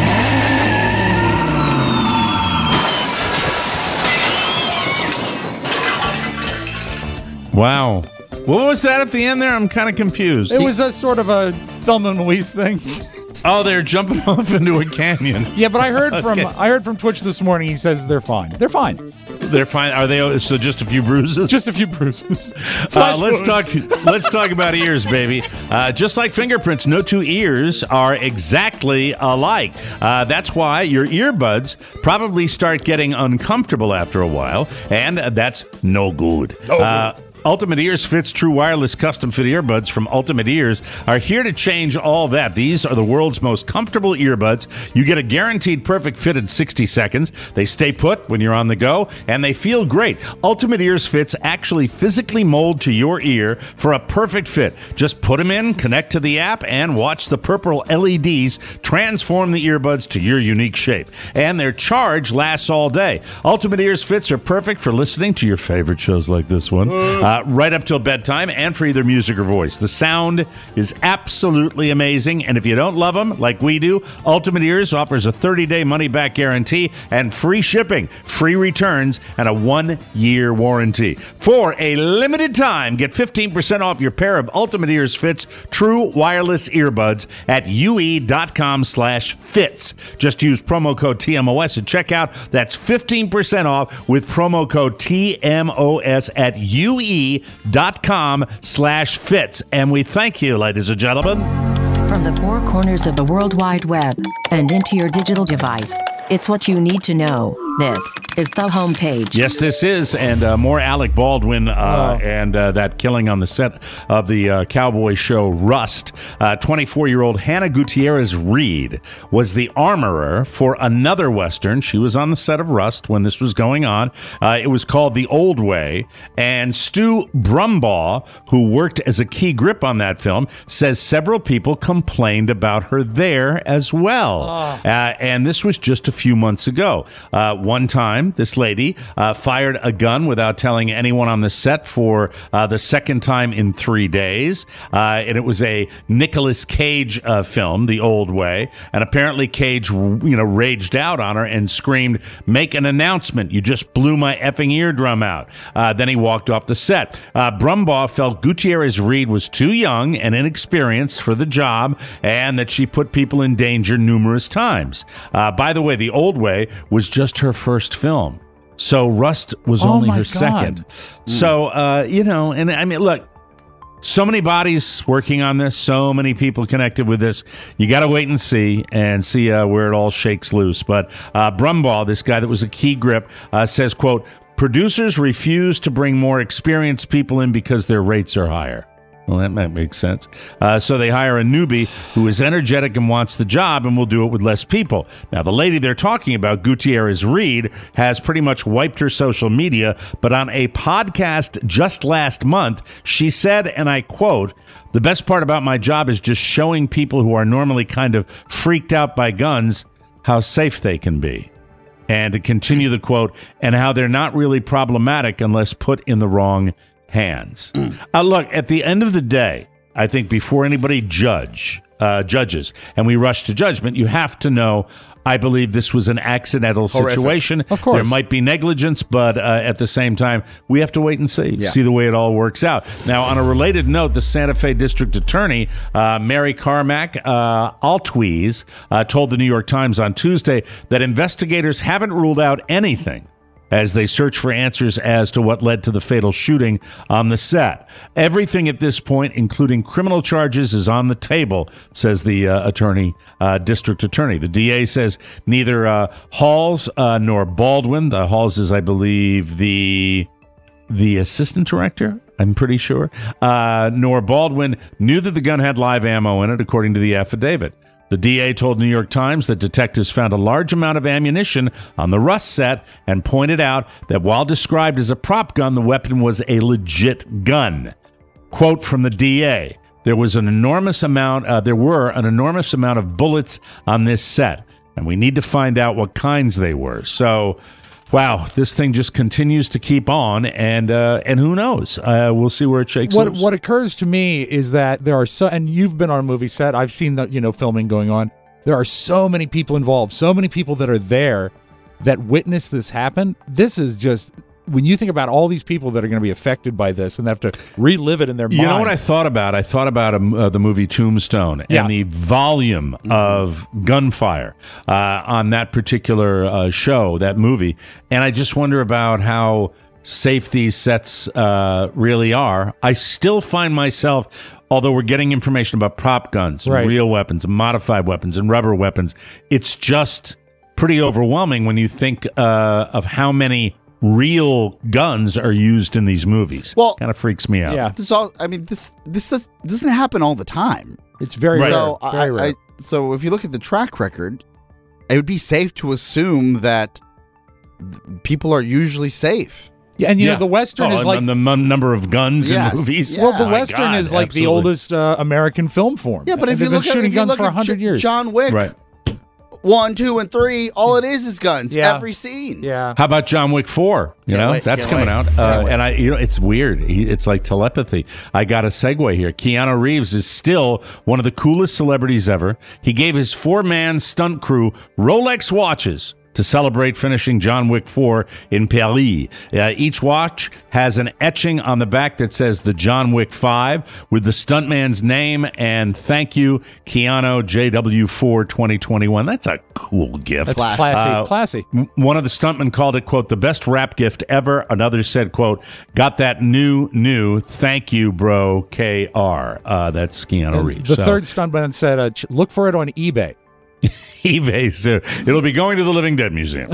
Wow. What was that at the end there? I'm kind of confused. It was a sort of a Thelma and Louise thing. Oh, they're jumping off into a canyon. Yeah, but I heard from Okay. I heard from Twitch this morning. He says they're fine. They're fine. They're fine. Are they? So just a few bruises. Just a few bruises. Uh, let's talk. Let's talk about ears, baby. Uh, just like fingerprints, no two ears are exactly alike. Uh, that's why your earbuds probably start getting uncomfortable after a while, and that's no good. Uh, Ultimate Ears Fits True Wireless Custom Fit Earbuds from Ultimate Ears are here to change all that. These are the world's most comfortable earbuds. You get a guaranteed perfect fit in sixty seconds. They stay put when you're on the go, and they feel great. Ultimate Ears Fits actually physically mold to your ear for a perfect fit. Just put them in, connect to the app, and watch the purple L E Ds transform the earbuds to your unique shape. And their charge lasts all day. Ultimate Ears Fits are perfect for listening to your favorite shows like this one. Uh, uh, right up till bedtime, and for either music or voice. The sound is absolutely amazing, and if you don't love them like we do, Ultimate Ears offers a thirty-day money-back guarantee and free shipping, free returns, and a one-year warranty. For a limited time, get fifteen percent off your pair of Ultimate Ears Fits True Wireless Earbuds at ue.com slash fits. Just use promo code T M O S at checkout. That's fifteen percent off with promo code T M O S at ue.com slash fits. And we thank you, ladies and gentlemen. From the four corners of the World Wide Web and into your digital device, it's what you need to know. This is the homepage. Yes, this is, and uh, more Alec Baldwin uh, Oh. and uh, that killing on the set of the uh, cowboy show Rust. Uh, twenty-four-year-old Hannah Gutierrez Reed was the armorer for another Western. She was on the set of Rust when this was going on. Uh, it was called The Old Way, and Stu Brumbaugh, who worked as a key grip on that film, says several people complained about her there as well. Oh. Uh, and this was just a few months ago. Uh, one time, this lady uh, fired a gun without telling anyone on the set for uh, the second time in three days. Uh, and it was a Nicolas Cage uh, film, The Old Way. And apparently Cage, you know, raged out on her and screamed, "Make an announcement. You just blew my effing eardrum out." Uh, then he walked off the set. Uh, Brumbaugh felt Gutierrez Reed was too young and inexperienced for the job and that she put people in danger numerous times. Uh, by the way, The Old Way was just her first film. So Rust was Oh only my her God. second. So, uh, you know, and I mean, look, so many bodies working on this, so many people connected with this. You got to wait and see and see uh, where it all shakes loose. But uh, Brumbaugh, this guy that was a key grip, uh, says, quote, "Producers refuse to bring more experienced people in because their rates are higher." Well, that might make sense. Uh, so they hire a newbie who is energetic and wants the job and will do it with less people. Now, the lady they're talking about, Gutierrez Reed, has pretty much wiped her social media, but on a podcast just last month, she said, and I quote, "The best part about my job is just showing people who are normally kind of freaked out by guns how safe they can be." And to continue the quote, "and how they're not really problematic unless put in the wrong hands." Uh, look, at the end of the day, I think before anybody judge uh, judges and we rush to judgment, you have to know, I believe this was an accidental Horrific. situation. Of course. There might be negligence, but uh, at the same time, we have to wait and see, Yeah. see the way it all works out. Now, on a related note, the Santa Fe District Attorney, uh, Mary Carmack uh, Altwies, uh, told the New York Times on Tuesday that investigators haven't ruled out anything as they search for answers as to what led to the fatal shooting on the set. Everything at this point, including criminal charges, is on the table, says the uh, attorney, uh, district attorney. The D A says neither uh, Halls uh, nor Baldwin, the Halls is, I believe, the the assistant director, I'm pretty sure, uh, nor Baldwin knew that the gun had live ammo in it, according to the affidavit. The D A told New York Times that detectives found a large amount of ammunition on the Rust set and pointed out that while described as a prop gun, the weapon was a legit gun. Quote from the D A, "There was an enormous amount, uh, there were an enormous amount of bullets on this set, and we need to find out what kinds they were." So, wow, this thing just continues to keep on, and uh, and who knows? Uh, we'll see where it shakes What loose. what occurs to me is that there are so, and you've been on a movie set. I've seen the you know filming going on. There are so many people involved, so many people that are there that witness this happen. This is just when you think about all these people that are going to be affected by this and they have to relive it in their mind. You know what I thought about? I thought about um, uh, the movie Tombstone Yeah. and the volume of gunfire uh, on that particular uh, show, that movie. And I just wonder about how safe these sets uh, really are. I still find myself, although we're getting information about prop guns, and Right. real weapons, and modified weapons, and rubber weapons, it's just pretty overwhelming when you think uh, of how many real guns are used in these movies. Well- kind of freaks me out. Yeah, It's all. I mean, this this does, doesn't happen all the time. it's very Right. rare. So I, very rare. I, so if you look at the track record, it would be safe to assume that th- people are usually safe. yeah, and you Yeah. know the Western Oh, is and like the m- number of guns Yes. in movies. Yeah. well, the My Western God, is like the absolutely. oldest uh, American film form. Yeah, but And if you they've look been at shooting if you guns look for a at hundred J- years, John Wick, Right. one, two, and three, all it is is guns. Yeah. Every scene. Yeah. How about John Wick four? You Can't know, wait, that's can't coming wait. out. Uh, Can't wait. and I, you know, it's weird. He, it's like telepathy. I got a segue here. Keanu Reeves is still one of the coolest celebrities ever. He gave his four-man stunt crew Rolex watches to celebrate finishing John Wick four in Paris. Uh, each watch has an etching on the back that says the John Wick five with the stuntman's name and thank you, Keanu J W four twenty twenty-one. That's a cool gift. That's classy. Uh, classy. M- One of the stuntmen called it, quote, the best rap gift ever. Another said, quote, got that new, new, thank you, bro, K R. Uh, that's Keanu Reeves. The So, third stuntman said, uh, ch- look for it on eBay. eBay, so it'll be going to the Living Dead Museum.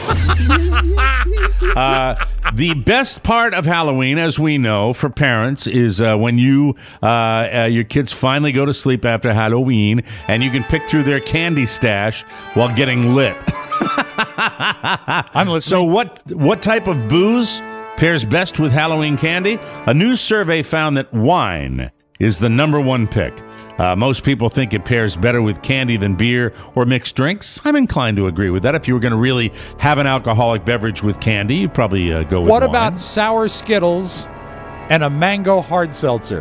uh, the best part of Halloween, as we know, for parents, is uh, when you uh, uh, your kids finally go to sleep after Halloween, and you can pick through their candy stash while getting lit. I'm listening. So what what type of booze pairs best with Halloween candy? A new survey found that wine is the number one pick. Uh, most people think it pairs better with candy than beer or mixed drinks. I'm inclined to agree with that. If you were going to really have an alcoholic beverage with candy, you'd probably uh, go with What wine. about sour Skittles and a mango hard seltzer?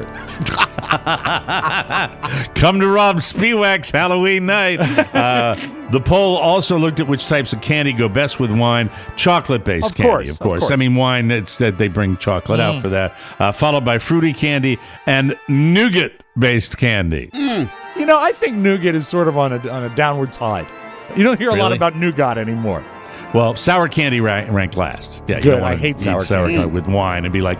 Come to Rob Spiewak's Halloween night. Uh, the poll also looked at which types of candy go best with wine. Chocolate-based Of candy, course, of of course. course. I mean, wine, it's that they bring chocolate Mm. out for that. Uh, followed by fruity candy and nougat-based candy. You know, I think nougat is sort of on a on a downward tide. You don't hear a lot Really? about nougat anymore. Well, sour candy rank, ranked last. Yeah, you Good, don't wanna I hate eat sour candy. with wine and be like.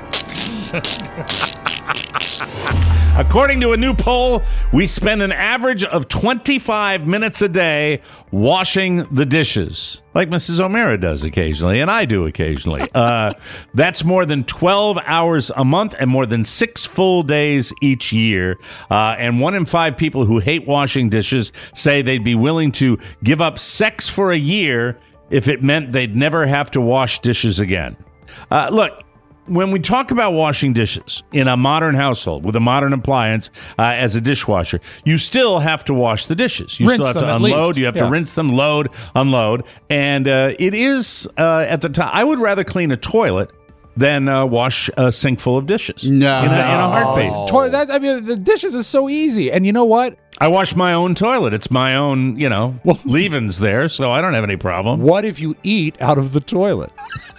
According to a new poll, we spend an average of twenty-five minutes a day washing the dishes, like Missus O'Mara does occasionally, and I do occasionally. Uh, that's more than twelve hours a month and more than six full days each year. Uh, and one in five people who hate washing dishes say they'd be willing to give up sex for a year if it meant they'd never have to wash dishes again. Uh, look, when we talk about washing dishes in a modern household with a modern appliance uh, as a dishwasher, you still have to wash the dishes. You Rinse still have them to at unload. least. You have Yeah. to rinse them, load, unload. And uh, it is uh, at the time, I would rather clean a toilet than uh, wash a sink full of dishes. No. In a, in a heartbeat. Toi- that, I mean, the dishes is so easy. And you know what? I wash my own toilet. It's my own, you know, Well- leavings there, so I don't have any problem. What if you eat out of the toilet?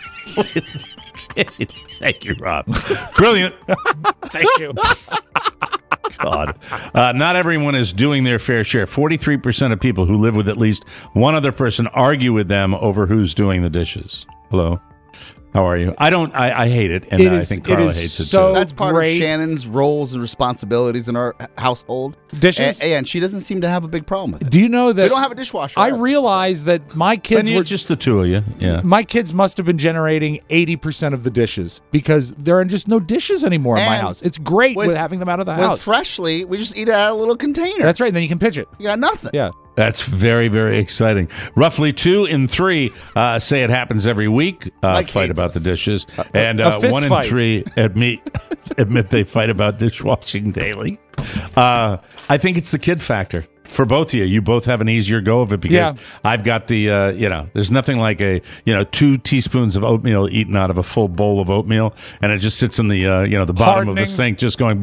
Thank you, Rob. Brilliant. Thank you. God. Uh, not everyone is doing their fair share. forty-three percent of people who live with at least one other person argue with them over who's doing the dishes. Hello? How are you? I don't, I, I hate it, and It I is- think it Carla is hates it so- too. That's part great. of Shannon's roles and responsibilities in our h- household. Dishes? A- and she doesn't seem to have a big problem with it. Do you know that We don't have a dishwasher. I realized that my And kids you, were just the two of you. Yeah. my kids must have been generating eighty percent of the dishes because there are just no dishes anymore in my And house. It's great with, with- having them out of the With house. Freshly, we just eat it out of a little container. That's right. Then you can pitch it. You got nothing. Yeah. That's very, very exciting. Roughly two in three uh, say it happens every week, uh, Mike fight hates about us. the dishes. And a uh, fist one in fight. three admit, admit they fight about dishwashing daily. Uh, I think it's the kid factor. For both of you, you both have an easier go of it because Yeah. I've got the, uh, you know, there's nothing like a, you know, two teaspoons of oatmeal eaten out of a full bowl of oatmeal, and it just sits in the, uh, you know, the bottom of the Hardening. sink, just going.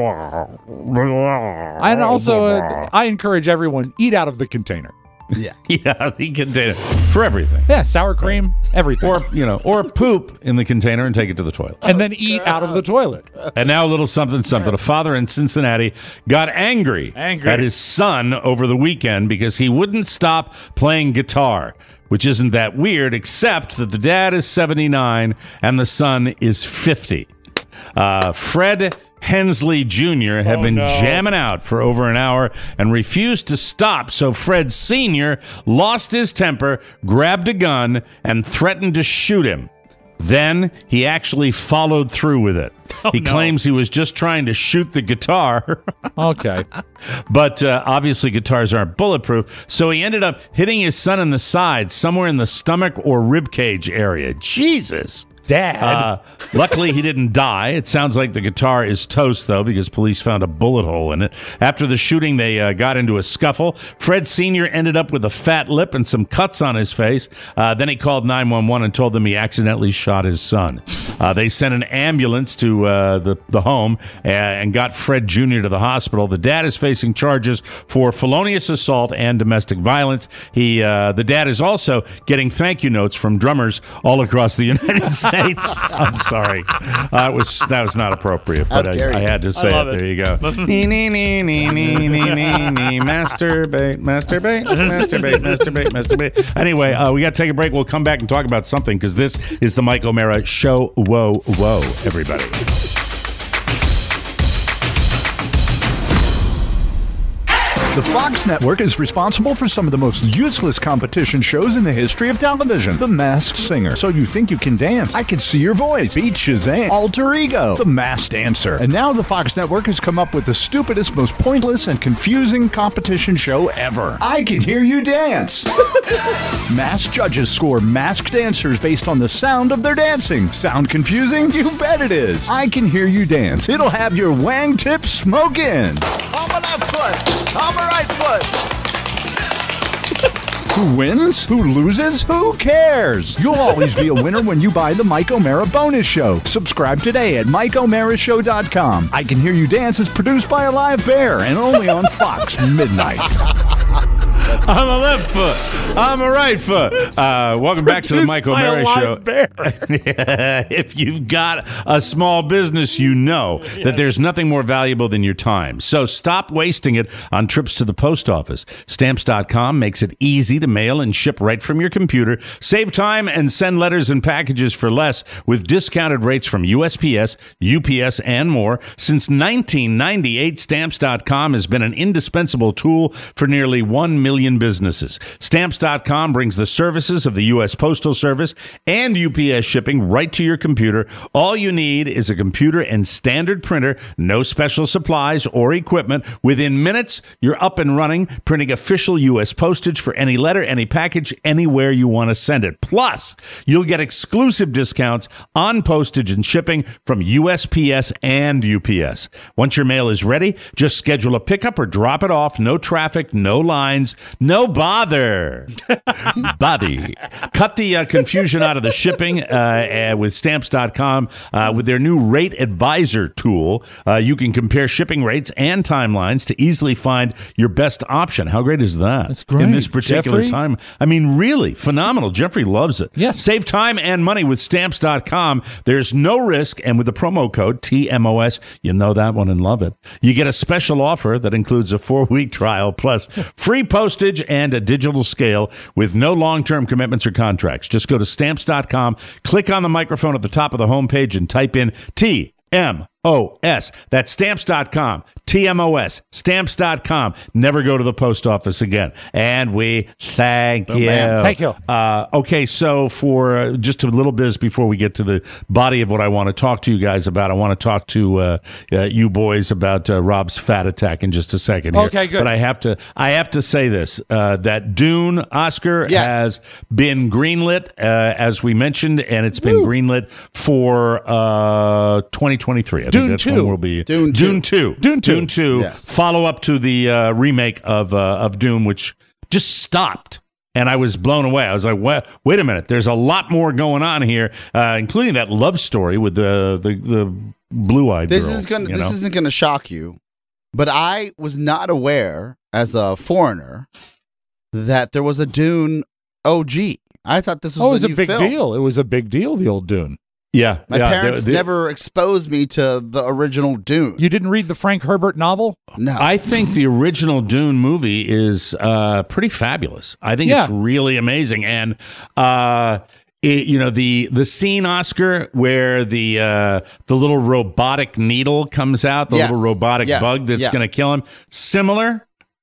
And also, uh, I encourage everyone eat out of the container. Yeah. Yeah, the container for everything. Yeah, sour cream, everything. Or, you know, or poop in the container and take it to the toilet. and then eat out of the toilet. And now a little something, something. A father in Cincinnati got angry, Angry. at his son over the weekend because he wouldn't stop playing guitar, which isn't that weird, except that the dad is seventy-nine and the son is fifty. Uh, Fred Hensley Junior had Oh, been no. jamming out for over an hour and refused to stop, so Fred Senior lost his temper, grabbed a gun, and threatened to shoot him. Then he actually followed through with it. he no. claims he was just trying to shoot the guitar, Okay. but uh, obviously guitars aren't bulletproof, so he ended up hitting his son in the side, somewhere in the stomach or rib cage area. Jesus. Dad. Uh, luckily, he didn't die. It sounds like the guitar is toast, though, because police found a bullet hole in it. After the shooting, they uh, got into a scuffle. Fred Senior ended up with a fat lip and some cuts on his face. Uh, then he called nine one one and told them he accidentally shot his son. Uh, they sent an ambulance to uh, the, the home and got Fred Junior to the hospital. The dad is facing charges for felonious assault and domestic violence. He, uh, the dad is also getting thank you notes from drummers all across the United States. I'm sorry. Uh, it was, that was not appropriate, but I, I had to say it. it. There you go. Nee, nee, nee, nee, nee, nee, nee, nee. Masturbate, masturbate, masturbate, masturbate, masturbate. Anyway, uh, we got to take a break. We'll come back and talk about something because this is the Mike O'Mara Show. Whoa, whoa, everybody. The Fox Network is responsible for some of the most useless competition shows in the history of television. The Masked Singer, So You Think You Can Dance, I Can See Your Voice, Beat Shazam, Alter Ego, The Masked Dancer. And now the Fox Network has come up with the stupidest, most pointless, and confusing competition show ever. I Can Hear You Dance. Masked judges score masked dancers based on the sound of their dancing. Sound confusing? You bet it is. I Can Hear You Dance. It'll have your wang tips smoking. On my left foot. On my right foot. Who wins? Who loses? Who cares? You'll always be a winner when you buy the Mike O'Mara Bonus Show. Subscribe today at Mike O'Mara Show dot com. I Can Hear You Dance is produced by a live bear and only on Fox Midnight. I'm a left foot. I'm a right foot. Uh, welcome back to the Mike O'Mara Show. If you've got a small business, you know that there's nothing more valuable than your time. So stop wasting it on trips to the post office. Stamps dot com makes it easy to mail and ship right from your computer. Save time and send letters and packages for less with discounted rates from U S P S, U P S, and more. Since nineteen ninety-eight, Stamps dot com has been an indispensable tool for nearly one million businesses. Stamps dot com brings the services of the U S Postal Service and U P S shipping right to your computer. All you need is a computer and standard printer, no special supplies or equipment. Within minutes, you're up and running, printing official U S postage for any letter, any package, anywhere you want to send it. Plus, you'll get exclusive discounts on postage and shipping from U S P S and U P S. Once your mail is ready, just schedule a pickup or drop it off. No traffic, no lines, no bother. Buddy. Cut the uh, confusion out of the shipping uh, uh, with Stamps dot com. Uh, with their new Rate Advisor tool, uh, you can compare shipping rates and timelines to easily find your best option. How great is that? That's great. In this particular Jeffrey? time. I mean, really phenomenal. Jeffrey loves it. Yes. Save time and money with Stamps dot com. There's no risk, and with the promo code T M O S, you know that one and love it. You get a special offer that includes a four-week trial plus free postage and a digital scale with no long-term commitments or contracts. Just go to Stamps dot com, click on the microphone at the top of the homepage, and type in T M O S. That's Stamps dot com. T M O S. Stamps dot com. Never go to the post office again. And we thank Oh, you. man. Thank you. Uh, okay, so for uh, just a little bit before we get to the body of what I want to talk to you guys about, I want to talk to uh, uh, you boys about uh, Rob's fat attack in just a second here. Okay, good. But I have to, I have to say this: uh, that Dune Oscar Yes. has been greenlit, uh, as we mentioned, and it's been greenlit for uh, twenty twenty-three. I Dune think that's two. when we'll be Dune Dune two. two. Dune two. Dune two. Yes. Follow up to the uh, remake of uh, of Dune, which just stopped. And I was blown away. I was like, wait, wait a minute. There's a lot more going on here, uh, including that love story with the the, the blue-eyed This girl. is gonna. you This know? isn't gonna shock you, but I was not aware as a foreigner that there was a Dune O G. I thought this was. Oh, it was a, a new big film. deal. It was a big deal, the old Dune. Yeah. My yeah, parents the- the- never exposed me to the original Dune. You didn't read the Frank Herbert novel? no, I think the original Dune movie is uh, pretty fabulous. I think Yeah. it's really amazing. And, uh, it, you know, the the scene, Oscar, where the uh, the little robotic needle comes out, the Yes. little robotic Yeah. bug that's Yeah. going to kill him, similar.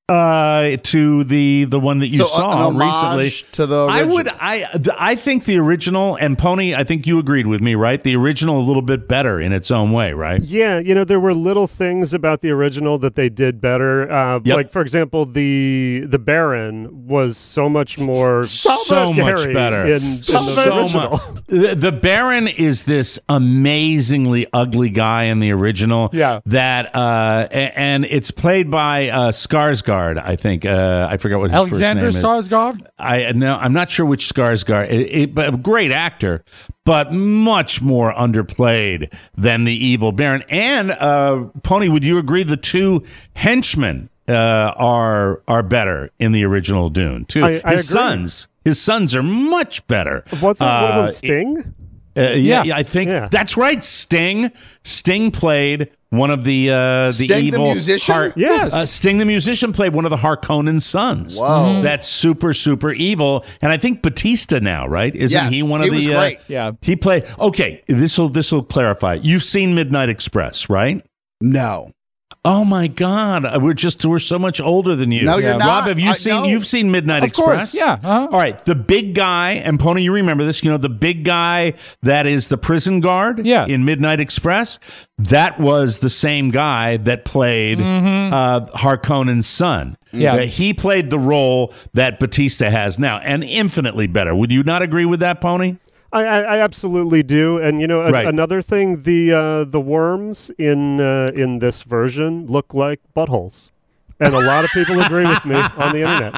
uh, to the the one that you So, saw an homage recently. to the I original. would I I think the original, and Pony, I think you agreed with me, right? The original a little bit better in its own way, right? Yeah, you know, there were little things about the original that they did better. Uh, Yep. Like, for example, the the Baron was so much more So much scary better. in, in So the original. much. The, the Baron is this amazingly ugly guy in the original. Yeah. That uh, a- and it's played by uh, Skarsgård, I think. Uh, I forgot what his Alexander first name is. Skarsgård? I no, I'm not sure which Skarsgård. It, it, but a great actor, but much more underplayed than the evil Baron. And uh, Pony, would you agree the two henchmen uh, are are better in the original Dune too? I- his I agree. sons, his sons are much better. Wasn't one of Uh, them Sting? uh, yeah, Yeah. yeah, I think Yeah. that's right. Sting, Sting played one of the uh, the Sting the evil musician? Har- Yes. uh, Sting the musician played one of the Harkonnen sons. Whoa. That's super super evil, and I think Batista now, right? Isn't Yes, he one of he the? was uh, great. Yeah. he played. Okay, this will this will clarify. You've seen Midnight Express, right? No. Oh my God, Uh, we're just we're so much older than you. No, you're Yeah. not. Rob, have you I seen? know. You've seen Midnight Of Express? course, yeah. Uh-huh. All right, the big guy, and Pony, you remember this? You know, the big guy that is the prison guard. Yeah. In Midnight Express, that was the same guy that played uh, Harkonnen's son. Yeah. Uh, he played the role that Batista has now, and infinitely better. Would you not agree with that, Pony? I, I, I absolutely do, and you know, a, Right. another thing, the uh, the worms in uh, in this version look like buttholes, and a lot of people agree with me on the internet.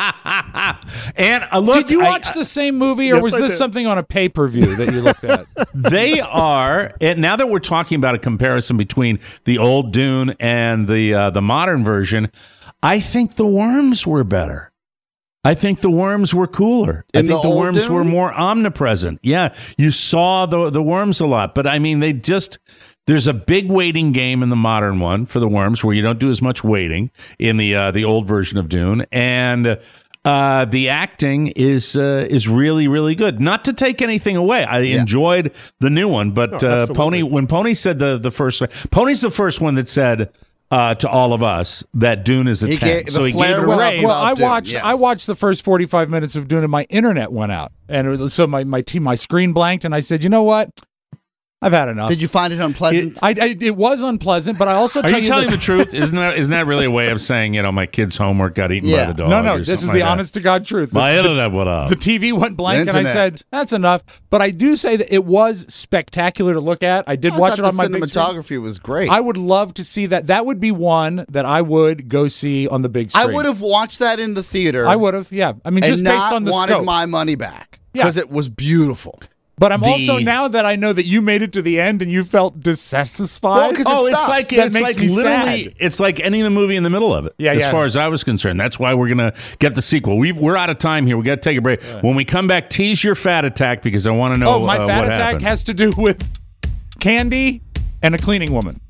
And uh, look, Did you I- watch the same movie, or Yes, was I this did. something on a pay per view that you looked at? They are, and now that we're talking about a comparison between the old Dune and the uh, the modern version, I think the worms were better. I think the worms were cooler. I In think the the, old worms Dune? were more omnipresent. Yeah, you saw the the worms a lot, but I mean, they just there's a big waiting game in the modern one for the worms, where you don't do as much waiting in the uh, the old version of Dune, and uh, the acting is uh, is really really good. Not to take anything away, I enjoyed the new one, but No, uh, absolutely. Pony when Pony said the the first Pony's the first one that said. Uh, to all of us, that Dune is a He ten. gave- the So he flair gave it a went up rave. Well, about I Dune, watched. yes. I watched the first forty-five minutes of Dune, and my internet went out, and it was- so my my team, my screen blanked, and I said, "You know what? I've had enough." Did you find it unpleasant? I, I, it was unpleasant, but I also Are tell you you telling this, the truth? Isn't that isn't that really a way of saying, you know, my kid's homework got eaten by Yeah. the dog? No, no, or this is something the like that? honest to God truth. The, My the- internet went up. the T V went blank, and I Internet. said, "That's enough." But I do say that it was spectacular to look at. I did I watch thought it on the my big screen. cinematography was great. I would love to see that. That would be one that I would go see on the big I screen. would have watched that in the theater. I would have. Yeah. I mean, and just not based on the wanted scope. my money back Yeah. because it was beautiful. But I'm The- also, now that I know that you made it to the end and you felt dissatisfied. Well, 'cause it Oh, it's stops. like That it's makes like me literally sad. it's like ending the movie in the middle of it. Yeah, as yeah. far as I was concerned, that's why we're gonna get the sequel. We we're out of time here. We got to take a break. When we come back, tease your fat attack because I want to know. oh, my uh, fat what attack happened. has to do with candy and a cleaning woman.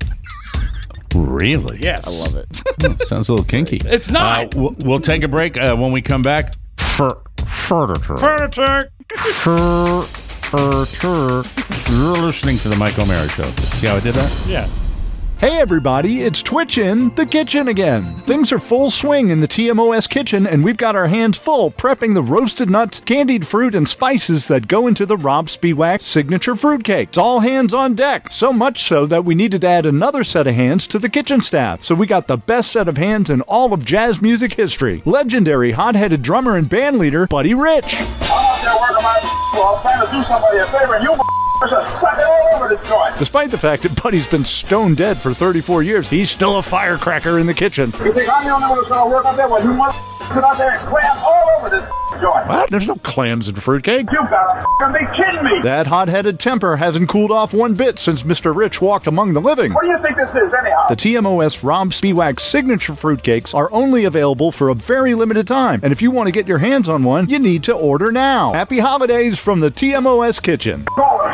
Really? Yes. I love it. Sounds a little kinky. It's not. Uh, we'll, we'll take a break. Uh, when we come back, fur, furniture. Furniture. Fur, furniture. You're listening to the Mike O'Mara Show. See how I did that? Yeah. Hey everybody, it's Twitch in the kitchen again. Things are full swing in the T M O S kitchen, and we've got our hands full prepping the roasted nuts, candied fruit, and spices that go into the Rob Spiewak signature fruitcake. It's all hands on deck, so much so that we needed to add another set of hands to the kitchen staff. So we got the best set of hands in all of jazz music history. Legendary hot-headed drummer and band leader, Buddy Rich. I'm out there working my off trying to do somebody a favor, and you just suck it all over this joint. Despite the fact that Buddy's been stone dead for thirty-four years, he's still a firecracker in the kitchen. You think I'm the only one who's going to work out there? Well, you want to sit out there and clam all over this joint. What? There's no clams in fruitcake. You gotta f***ing be kidding me. That hot-headed temper hasn't cooled off one bit since Mister Rich walked among the living. What do you think this is, anyhow? The T M O S Rob Spiewak signature fruitcakes are only available for a very limited time, and if you want to get your hands on one, you need to order now. Happy holidays from the T M O S kitchen.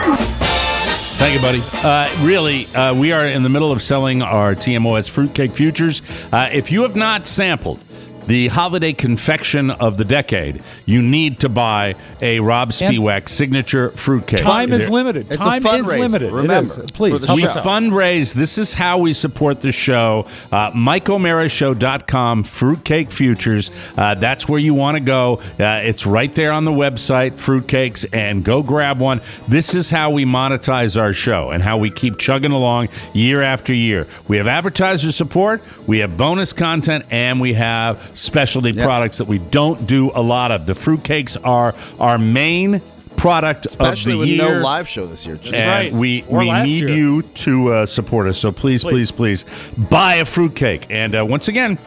Thank you, buddy. Uh, really, uh, we are in the middle of selling our T M O S Fruitcake Futures. Uh, if you have not sampled the holiday confection of the decade, you need to buy a Rob Spiewak signature fruitcake. Time is There- limited. It's a Time is fundraiser, limited. remember, it is. Please, for the help We us out. fundraise. This is how we support the show. Uh, Mike O'Mara Show dot com, Fruitcake Futures. Uh, that's where you want to go. Uh, it's right there on the website, Fruitcakes, and go grab one. This is how we monetize our show and how we keep chugging along year after year. We have advertiser support, we have bonus content, and we have specialty Yep. products that we don't do a lot of. The fruitcakes are our main product Especially of the with year. no live show this year. And right. we, Or we last need year. you to uh, support us. So please, please, please, buy a fruitcake. And uh, once again,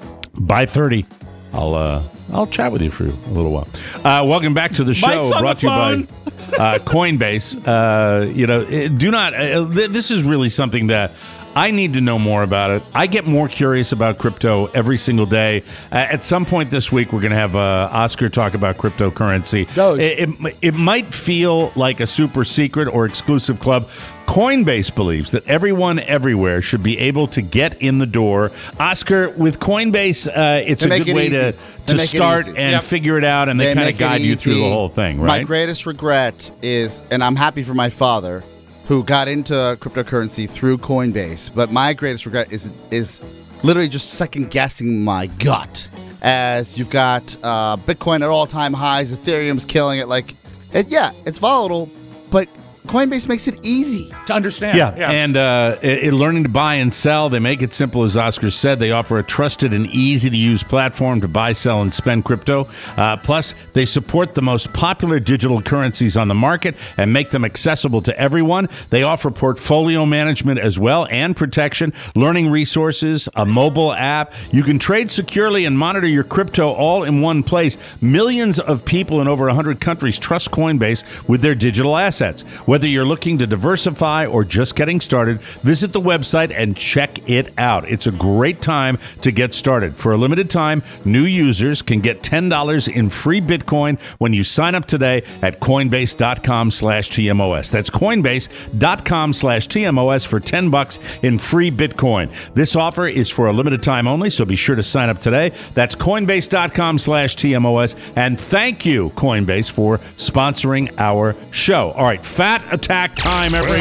buy thirty. I'll uh, I'll chat with you for a little while. Uh, welcome back to the show. Mike's on brought the to you by uh, Coinbase. Uh, you know, it- do not. Uh, th- this is really something that I need to know more about it. I get more curious about crypto every single day. Uh, at some point this week, we're going to have uh, Oscar talk about cryptocurrency. Doge. It, it, it might feel like a super secret or exclusive club. Coinbase believes that everyone everywhere should be able to get in the door. Oscar, with Coinbase, uh, it's They a make good it way easy. to, They to make it start easy. and Yep. figure it out, and they, kind of make it guide you through the easy. whole thing, My right? greatest regret is, and I'm happy for my father, who got into cryptocurrency through Coinbase. But my greatest regret is is literally just second guessing my gut, as you've got uh, Bitcoin at all time highs, Ethereum's killing it. Like, it, yeah, it's volatile, but Coinbase makes it easy. To understand. Yeah, and uh, it, it- learning to buy and sell. They make it simple, as Oscar said. They offer a trusted and easy-to-use platform to buy, sell, and spend crypto. Uh, plus, they support the most popular digital currencies on the market and make them accessible to everyone. They offer portfolio management as well and protection, learning resources, a mobile app. You can trade securely and monitor your crypto all in one place. Millions of people in over one hundred countries trust Coinbase with their digital assets. Whether you're looking to diversify or just getting started, visit the website and check it out. It's a great time to get started. For a limited time, new users can get ten dollars in free Bitcoin when you sign up today at Coinbase.com slash TMOS. That's Coinbase.com slash TMOS for ten bucks in free Bitcoin. This offer is for a limited time only, so be sure to sign up today. That's Coinbase.com slash TMOS. And thank you, Coinbase, for sponsoring our show. All right, fat attack time, everybody.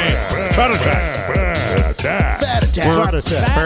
Fat attack. Fat attack. Fat attack.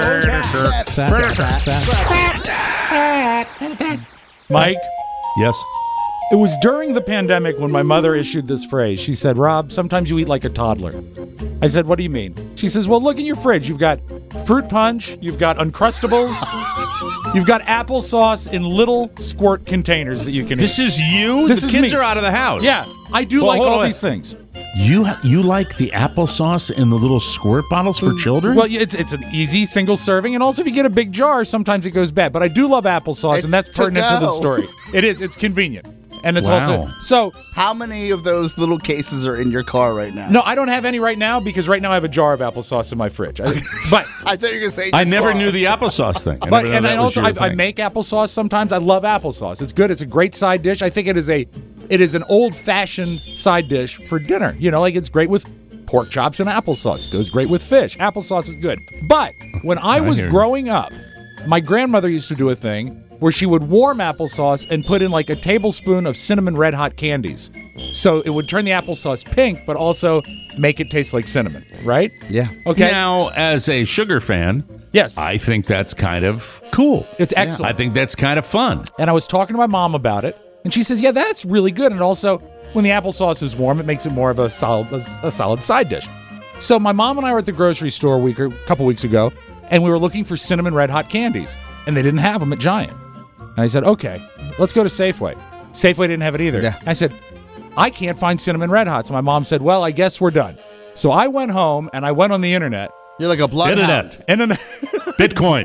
Fat attack. Mike, Yes. it was during the pandemic when my mother issued this phrase. She said, Rob, sometimes you eat like a toddler. I said, what do you mean? She says, well, look in your fridge. You've got fruit punch, you've got Uncrustables, you've got applesauce in little squirt containers that you can This eat. is you? This the is kids me. are out of the house. Yeah, I do Well, like hold all on. these things. You you like the applesauce in the little squirt bottles for children? Well, it's it's an easy single serving, and also if you get a big jar, sometimes it goes bad. But I do love applesauce, It's and that's to pertinent to the go. story. It is. It's convenient, and it's Wow. also so. How many of those little cases are in your car right now? No, I don't have any right now because right now I have a jar of applesauce in my fridge. I, but I thought you were going to say. I your never car. knew the applesauce thing. I but never knew and that I was also your I, I thing. make applesauce sometimes. I love applesauce. It's good. It's a great side dish. I think it is a it is an old fashioned side dish for dinner. You know, like it's great with pork chops and applesauce. Goes great with fish. Applesauce is good. But when I I was hear you. growing up, my grandmother used to do a thing where she would warm applesauce and put in like a tablespoon of cinnamon red hot candies. So it would turn the applesauce pink, but also make it taste like cinnamon, right? Yeah. Okay. Now, as a sugar fan, yes. I think that's kind of cool. It's excellent. I think that's kind of fun. And I was talking to my mom about it, and she says, "Yeah, that's really good." And also, when the applesauce is warm, it makes it more of a solid, a, a solid side dish. So my mom and I were at the grocery store a week or a couple weeks ago, and we were looking for cinnamon red hot candies, and they didn't have them at Giant. And I said, "Okay, let's go to Safeway." Safeway didn't have it either. Yeah. I said, "I can't find cinnamon red hots." And my mom said, "Well, I guess we're done." So I went home and I went on the internet. You're like a bloodhound. Internet, Internet, Bitcoin,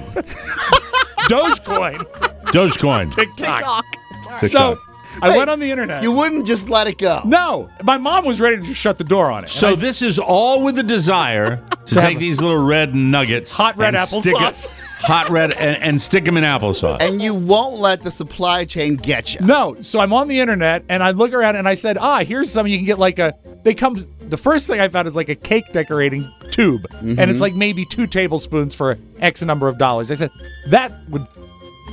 Dogecoin, Dogecoin, TikTok. TikTok. So I Wait, went on the internet. You wouldn't just let it go. No, my mom was ready to just shut the door on it. So And I- this is all with the desire to To take have- these little red nuggets, Hot red and stick applesauce. it- hot red, and, and stick them in applesauce. And you won't let the supply chain get you. No, so I'm on the internet and I look around and I said, ah, here's some you can get like a. They come. The first thing I found is like a cake decorating tube, and it's like maybe two tablespoons for X number of dollars. I said that would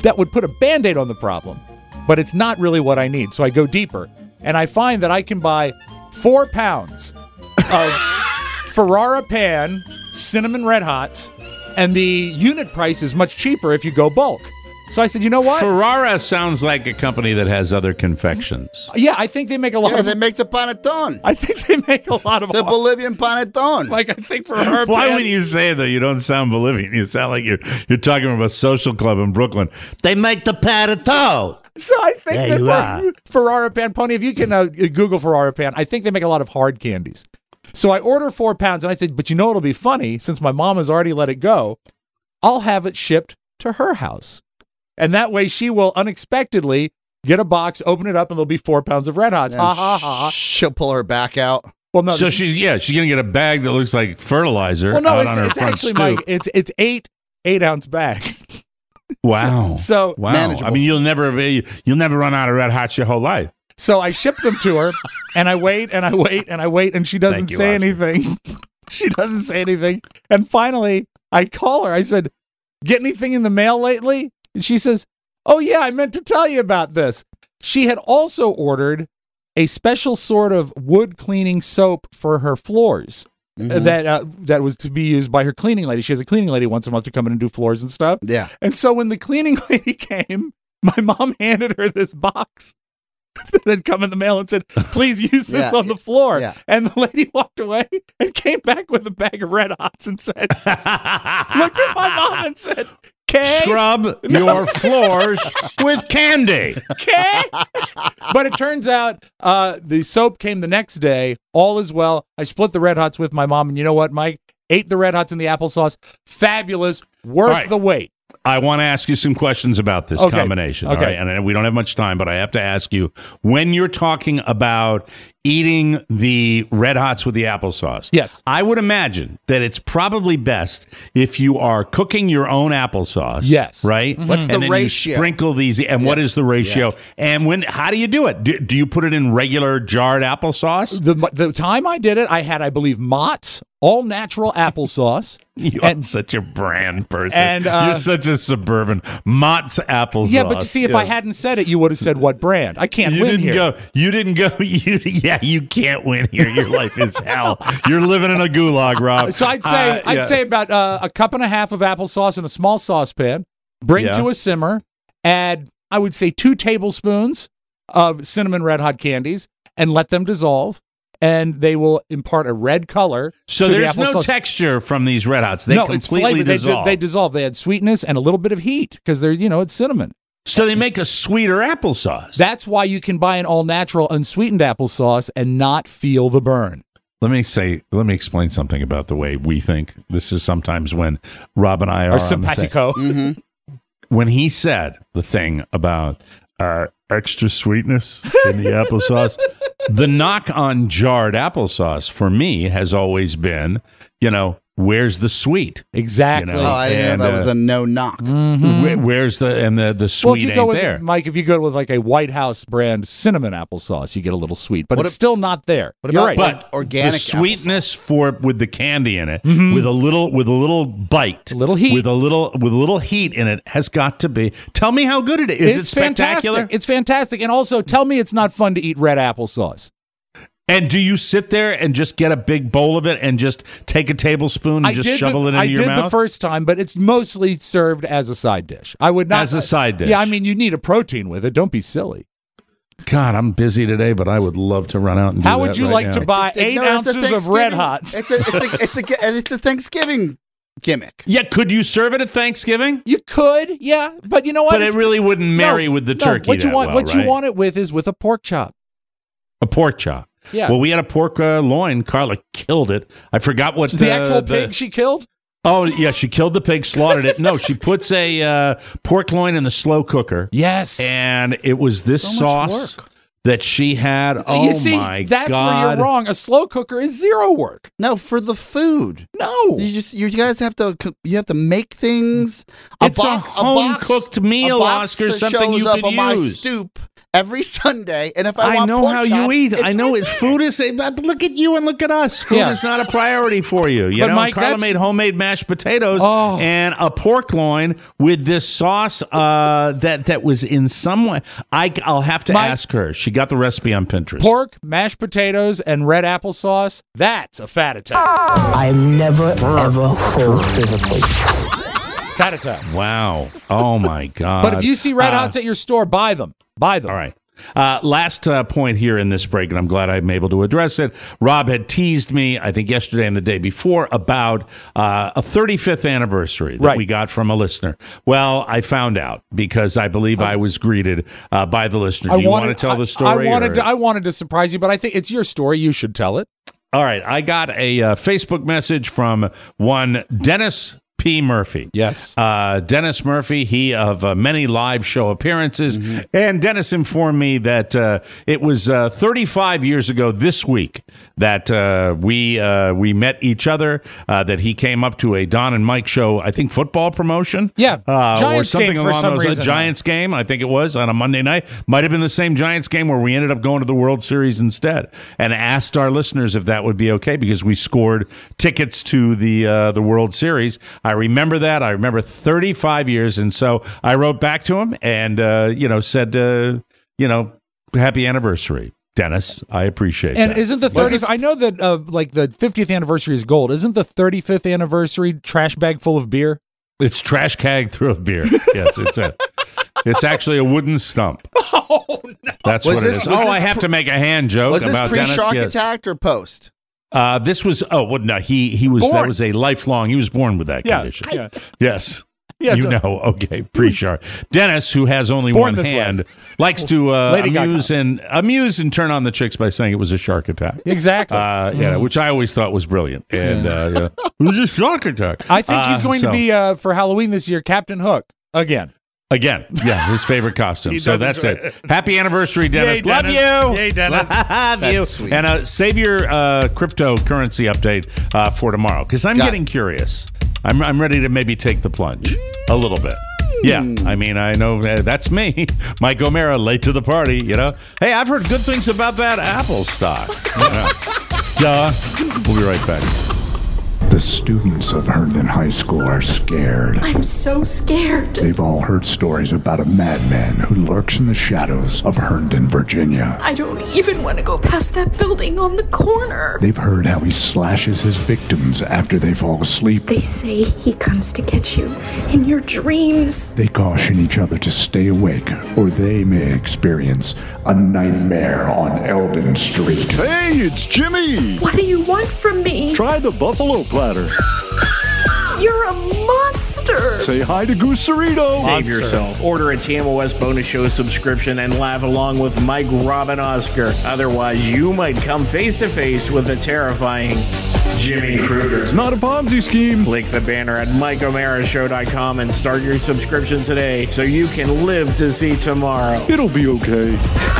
that would put a Band-Aid on the problem, but it's not really what I need. So I go deeper, and I find that I can buy four pounds of Ferrara Pan cinnamon Red Hots, and the unit price is much cheaper if you go bulk. So I said, you know what? Ferrara sounds like a company that has other confections. Yeah, I think they make a lot Yeah, of... they make the panettone. I think they make a lot of... The Bolivian panettone. Like, I think Ferrara Why Pan... when you say it, though, you don't sound Bolivian. You sound like you're you're talking about a social club in Brooklyn. They make the panettone. So I think There that you Fer- are. Ferrara Pan, Pony, if you can uh, Google Ferrara Pan, I think they make a lot of hard candies. So I order four pounds, and I said, but you know what'll be funny? Since my mom has already let it go, I'll have it shipped to her house. And that way she will unexpectedly get a box, open it up, and there'll be four pounds of Red Hots. And Ha, ha, ha. She'll pull her back out. Well, no. So this- she's yeah, she's gonna get a bag that looks like fertilizer. well, no, out it's, on her it's front actually, stoop. Mike, it's, it's eight eight-ounce bags. Wow. So, wow. manageable. I mean, you'll never be you'll never run out of Red Hots your whole life. so I ship them to her, and I wait, and I wait, and I wait, and she doesn't Thank you, say Oscar. anything. She doesn't say anything. And finally, I call her. I said, get anything in the mail lately? And she says, oh, yeah, I meant to tell you about this. She had also ordered a special sort of wood cleaning soap for her floors. uh, That uh, that was to be used by her cleaning lady. She has a cleaning lady once a month to come in and do floors and stuff. Yeah. And so when the cleaning lady came, my mom handed her this box that had come in the mail and said, please use this Yeah, on the floor. yeah. And the lady walked away and came back with a bag of Red Hots and said, looked at my mom and said, okay. Scrub your floors with candy. Okay. But it turns out uh, the soap came the next day. All is well. I split the Red Hots with my mom. And you know what, Mike? Ate the Red Hots in the applesauce. Fabulous. Worth All right. the wait. I want to ask you some questions about this Okay. combination. Okay. All right? And we don't have much time, but I have to ask you, when you're talking about eating the Red Hots with the applesauce, Yes. I would imagine that it's probably best if you are cooking your own applesauce. Yes. Right? What's the and then ratio? You sprinkle these, and what is the ratio? And when? How do you do it? Do, do you put it in regular jarred applesauce? The, the time I did it, I had, I believe, Mott's all natural applesauce. You are such a brand person. and, uh, You're such a suburban. Mott's applesauce. Yeah, but you see, if I hadn't said it, you would have said what brand. I can't You win didn't here. go. You didn't go. You, yeah, you can't win here. Your life is hell. You're living in a gulag, Rob. So I'd say Uh, I'd yeah. say about uh, a cup and a half of applesauce in a small saucepan. Bring Yeah. to a simmer. Add, I would say, two tablespoons of cinnamon Red Hot candies, and let them dissolve. And they will impart a red color. So to the there's no applesauce. texture from these Red Hots. They no, it's completely flavor. They, dissolve. di- they dissolve. They add sweetness and a little bit of heat because they're, you know, it's cinnamon. so they make a sweeter applesauce. That's why you can buy an all natural unsweetened applesauce and not feel the burn. Let me say. Let me explain something about the way we think. This is sometimes when Rob and I are Or on the same- simpatico. Mm-hmm. when he said the thing about uh, extra sweetness in the applesauce, the knock on jarred applesauce for me has always been, you know, where's the sweet? Exactly. You know, Oh, I didn't and, know that was uh, a no knock. Where, where's the and the the sweet Well, if you ain't go with there? Mike, if you go with like a White House brand cinnamon applesauce, you get a little sweet, but What it's ab- still not there. what You're about right. But organic the sweetness for with the candy in it, with a little with a little bite, A little heat. with a little with a little heat in it, has got to be. Tell me how good it is. Is it's it spectacular? fantastic. It's fantastic. And also, tell me it's not fun to eat red applesauce. And do you sit there and just get a big bowl of it and just take a tablespoon and I just did shovel the, it into I your did mouth? the first time, but it's mostly served as a side dish. I would not As a side dish. Yeah, I mean, you need a protein with it. Don't be silly. God, I'm busy today, but I would love to run out and do How that would you right like now. to buy eight No, it's a ounces of Red Thanksgiving- Hots? It's a it's a it's a it's a Thanksgiving gimmick. Yeah, could you serve it at Thanksgiving? You could, yeah, but you know what? But it It's- really wouldn't marry no, with the no, turkey What you that want? well, what right? you want it with is with a pork chop. A pork chop. Yeah. Well, we had a pork uh, loin. Carla killed it. I forgot what The uh, actual the- pig she killed. Oh yeah, she killed the pig, slaughtered it. No, she puts a uh, pork loin in the slow cooker. Yes. And it was this So much sauce work. that she had. Oh you see, my that's God. where you're wrong. A slow cooker is zero work. No, for the food. No. You just you guys have to co- you have to make things. It's a box- home-cooked meal, a box Oscar, something shows you up could on my use. stoop, every Sunday. And if I, I want know pork how chops, you eat. it's I know right it's there. food is. But look at you and look at us. Food Yeah. is not a priority for you. You But know, Mike, Carla that's- made homemade mashed potatoes Oh. and a pork loin with this sauce uh, that that was in some way. I, I'll have to Mike- ask her. She got the recipe on Pinterest. Pork, mashed potatoes, and red applesauce. That's a fat attack. I'm never, ever full physically. Fat attack. Wow. Oh my God. But if you see Red Uh, Hots at your store, buy them. Buy them. All right. Uh, last uh, point here in this break, and I'm glad I'm able to address it. Rob had teased me, I think yesterday and the day before, about uh, a thirty-fifth anniversary that Right. we got from a listener. Well, I found out because I believe I was greeted uh, by the listener. Do you want to tell the story? I wanted, or- to, I wanted to surprise you, but I think it's your story. You should tell it. All right. I got a uh, Facebook message from one Dennis P. Murphy. Yes. Uh, Dennis Murphy, he of uh, many live show appearances. Mm-hmm. And Dennis informed me that uh, it was uh, thirty-five years ago this week that uh, we uh, we met each other, uh, that he came up to a Don and Mike show, I think football promotion. Yeah. Uh, or Giants something game for along some those lines. reason. Giants game, I think it was, on a Monday night. Might have been the same Giants game where we ended up going to the World Series instead, and asked our listeners if that would be okay because we scored tickets to the uh, the World Series. I remember that. I remember thirty-five years, and so I wrote back to him and uh, you know said uh, you know happy anniversary, Dennis. I appreciate And that. isn't the thirtieth? I know that uh, like the fiftieth anniversary is gold. Isn't the thirty-fifth anniversary trash bag full of beer? It's trash keg through a beer. Yes, it's a. It's actually a wooden stump. Oh no! That's Was what this- it is. was Oh, this I have pre- to make a hand joke Was this about Dennis. pre-shark Yes. attack or post? Uh, this was oh well no he he was Born. that was a lifelong he was born with that Yeah, condition. yeah. Yes. Yeah, you so- know, okay, pre-shark. Dennis, who has only Born one this hand, way. likes to uh, Lady Gaga. amuse and amuse and turn on the chicks by saying it was a shark attack. Exactly. Uh, yeah, which I always thought was brilliant. And uh, yeah. It was a shark attack. I think he's Uh, going so- to be uh, for Halloween this year, Captain Hook again. Again, yeah, his favorite costume. He So does that's enjoy it. Happy anniversary, Dennis. Yay, Love Dennis. you. Yay, Dennis. Love That's you. sweet. And uh, save your uh, cryptocurrency update uh, for tomorrow because I'm Got getting it. curious. I'm, I'm ready to maybe take the plunge a little bit. Yeah, I mean, I know uh, that's me, Mike O'Mara, late to the party, you know. Hey, I've heard good things about that Apple stock. You know. Duh. We'll be right back. The students of Herndon High School are scared. I'm so scared. They've all heard stories about a madman who lurks in the shadows of Herndon, Virginia. I don't even want to go past that building on the corner. They've heard how he slashes his victims after they fall asleep. They say he comes to get you in your dreams. They caution each other to stay awake, or they may experience a nightmare on Eldon Street. Hey, it's Jimmy! What do you want from me? Try the buffalo platter. You're a monster. Say hi to Goose Cerrito. Save yourself. Order a T M O S bonus show subscription and laugh along with Mike, Rob, and Oscar. Otherwise, you might come face to face with the terrifying Jimmy Kruger. It's not a Ponzi scheme. Click the banner at mike o'mara show dot com and start your subscription today so you can live to see tomorrow. It'll be okay.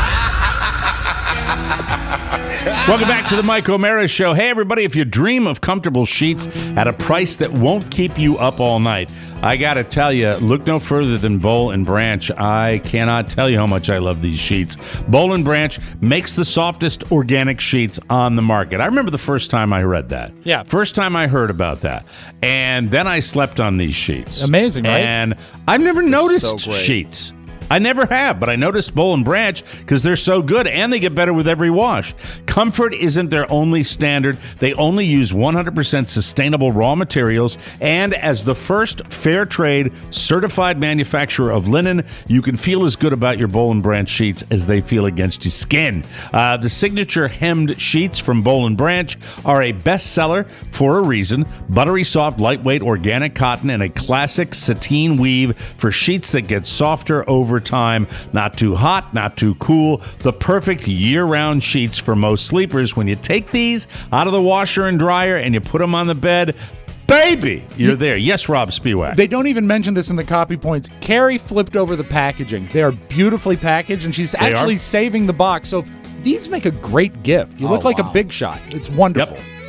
Welcome back to the Mike O'Mara Show. Hey, everybody, if you dream of comfortable sheets at a price that won't keep you up all night, I got to tell you, look no further than Boll and Branch. I cannot tell you how much I love these sheets. Boll and Branch makes the softest organic sheets on the market. I remember the first time I read that. Yeah. First time I heard about that. And then I slept on these sheets. Amazing, right? And I've never noticed so great. sheets. I never have, but I noticed Boll and Branch because they're so good and they get better with every wash. Comfort isn't their only standard. They only use one hundred percent sustainable raw materials, and as the first fair trade certified manufacturer of linen, you can feel as good about your Boll and Branch sheets as they feel against your skin. Uh, the signature hemmed sheets from Boll and Branch are a bestseller for a reason. Buttery soft, lightweight, organic cotton and a classic sateen weave for sheets that get softer over time. Not too hot, not too cool. The perfect year-round sheets for most sleepers. When you take these out of the washer and dryer and you put them on the bed, baby, you're there. Yes, Rob Spiewak. They don't even mention this in the copy points. Carrie flipped over the packaging. They are beautifully packaged, and she's They actually are. saving the box. So these make a great gift. You look Oh, like wow. a big shot. It's wonderful. Yep.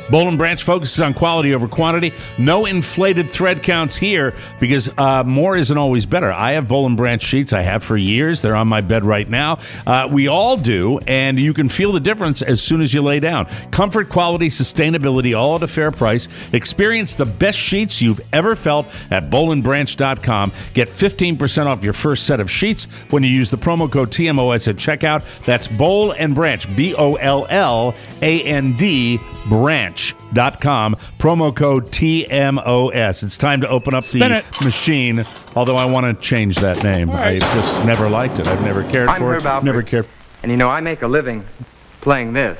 Boll and Branch focuses on quality over quantity. No inflated thread counts here because uh, more isn't always better. I have Boll and Branch sheets. I have for years. They're on my bed right now. Uh, we all do, and you can feel the difference as soon as you lay down. Comfort, quality, sustainability, all at a fair price. Experience the best sheets you've ever felt at boll and branch dot com. Get fifteen percent off your first set of sheets when you use the promo code T M O S at checkout. That's Boll and Branch, B O L L A N D, branch dot com. Promo code T M O S. It's time to open up Spin the it. machine, although I want to change that name. Right. I just never liked it. I've never cared I'm for Herb it. Alpert, Never cared. And you know, I make a living playing this.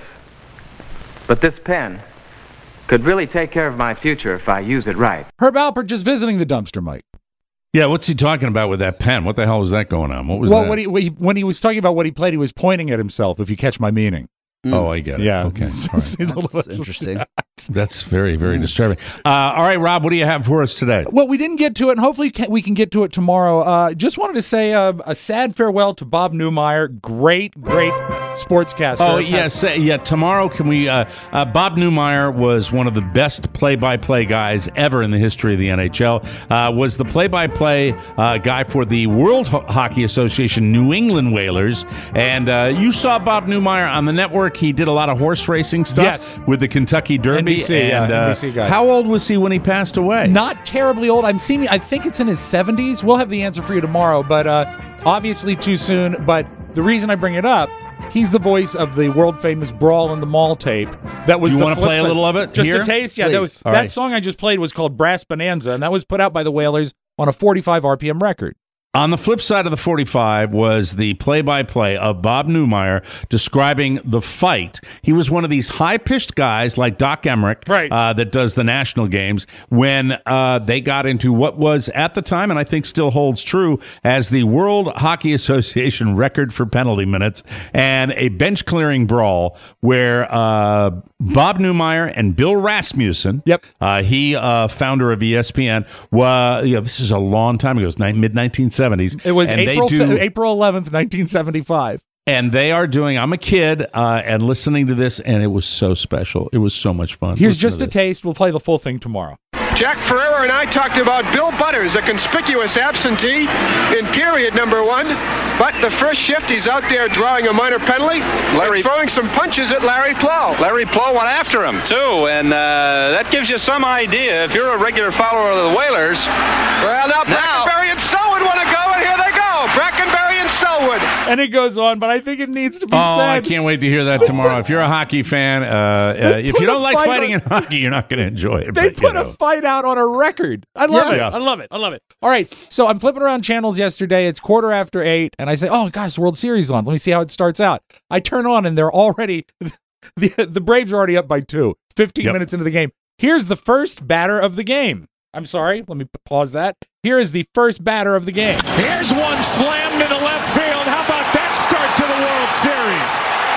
But this pen could really take care of my future if I use it right. Herb Alpert just visiting the dumpster, Mike. Yeah, what's he talking about with that pen? What the hell was that going on? What was well, that? When, he, when, he, when he was talking about what he played, he was pointing at himself, if you catch my meaning. Oh, I get it. Yeah. Okay. All right. That's interesting. That's very, very disturbing. Uh, all right, Rob, what do you have for us today? Well, we didn't get to it, and hopefully can, we can get to it tomorrow. Uh, just wanted to say uh, a sad farewell to Bob Newmeyer. Great, great sportscaster. Oh, yes. Uh, yeah, tomorrow can we... Uh, uh, Bob Newmeyer was one of the best play-by-play guys ever in the history of the N H L. Uh, was the play-by-play uh, guy for the World Ho- Hockey Association New England Whalers. And uh, you saw Bob Newmeyer on the network. He did a lot of horse racing stuff Yes. with the Kentucky Derby. N B C, and, yeah, uh, N B C guy. How old was he when he passed away? Not terribly old. I'm seeing. I think it's in his seventies. We'll have the answer for you tomorrow, but uh, obviously too soon. But the reason I bring it up, he's the voice of the world famous Brawl in the Mall tape. That was. You the want to flip play a side. little of it? Just here? a taste. Yeah, that, was, All that right. song I just played was called Brass Bonanza, and that was put out by the Whalers on a forty-five R P M record. On the flip side of the forty-five was the play-by-play of Bob Newmeyer describing the fight. He was one of these high-pitched guys like Doc Emmerich Right. uh, that does the national games when uh, they got into what was at the time, and I think still holds true, as the World Hockey Association record for penalty minutes, and a bench-clearing brawl where uh, Bob Newmeyer and Bill Rasmussen, yep, uh, he uh, founder of E S P N, was, you know, this is a long time ago, it was mid nineteen seventies. It was and April they do, April eleventh, nineteen seventy-five. And they are doing, I'm a kid, uh, and listening to this, and it was so special. It was so much fun. Here's Listen just to a this. taste. We'll play the full thing tomorrow. Jack Ferrera and I talked about Bill Butters, a conspicuous absentee in period number one. But the first shift, he's out there drawing a minor penalty. Larry throwing some punches at Larry Plow. Larry Plow went after him, too, and uh, that gives you some idea. If you're a regular follower of the Whalers... Well, now, Now- Brackenberry and Selwood want to go, and here they go. Brackenberry and Selwood. And it goes on, but I think it needs to be Oh, said. I can't wait to hear that tomorrow. If you're a hockey fan, uh, uh, if put you a they don't like fight fighting on- in hockey, you're not going to enjoy it. They but, you put a know. fight out on a record. I love Yeah. it. I love it. I love it. All right. So I'm flipping around channels yesterday. It's quarter after eight. And I say, oh, gosh, World Series on. Let me see how it starts out. I turn on and they're already, the, the Braves are already up by two, fifteen Yep. minutes into the game. Here's the first batter of the game. I'm sorry. Let me pause that. Here is the first batter of the game. Here's one slammed into left field. How about that start to the World Series?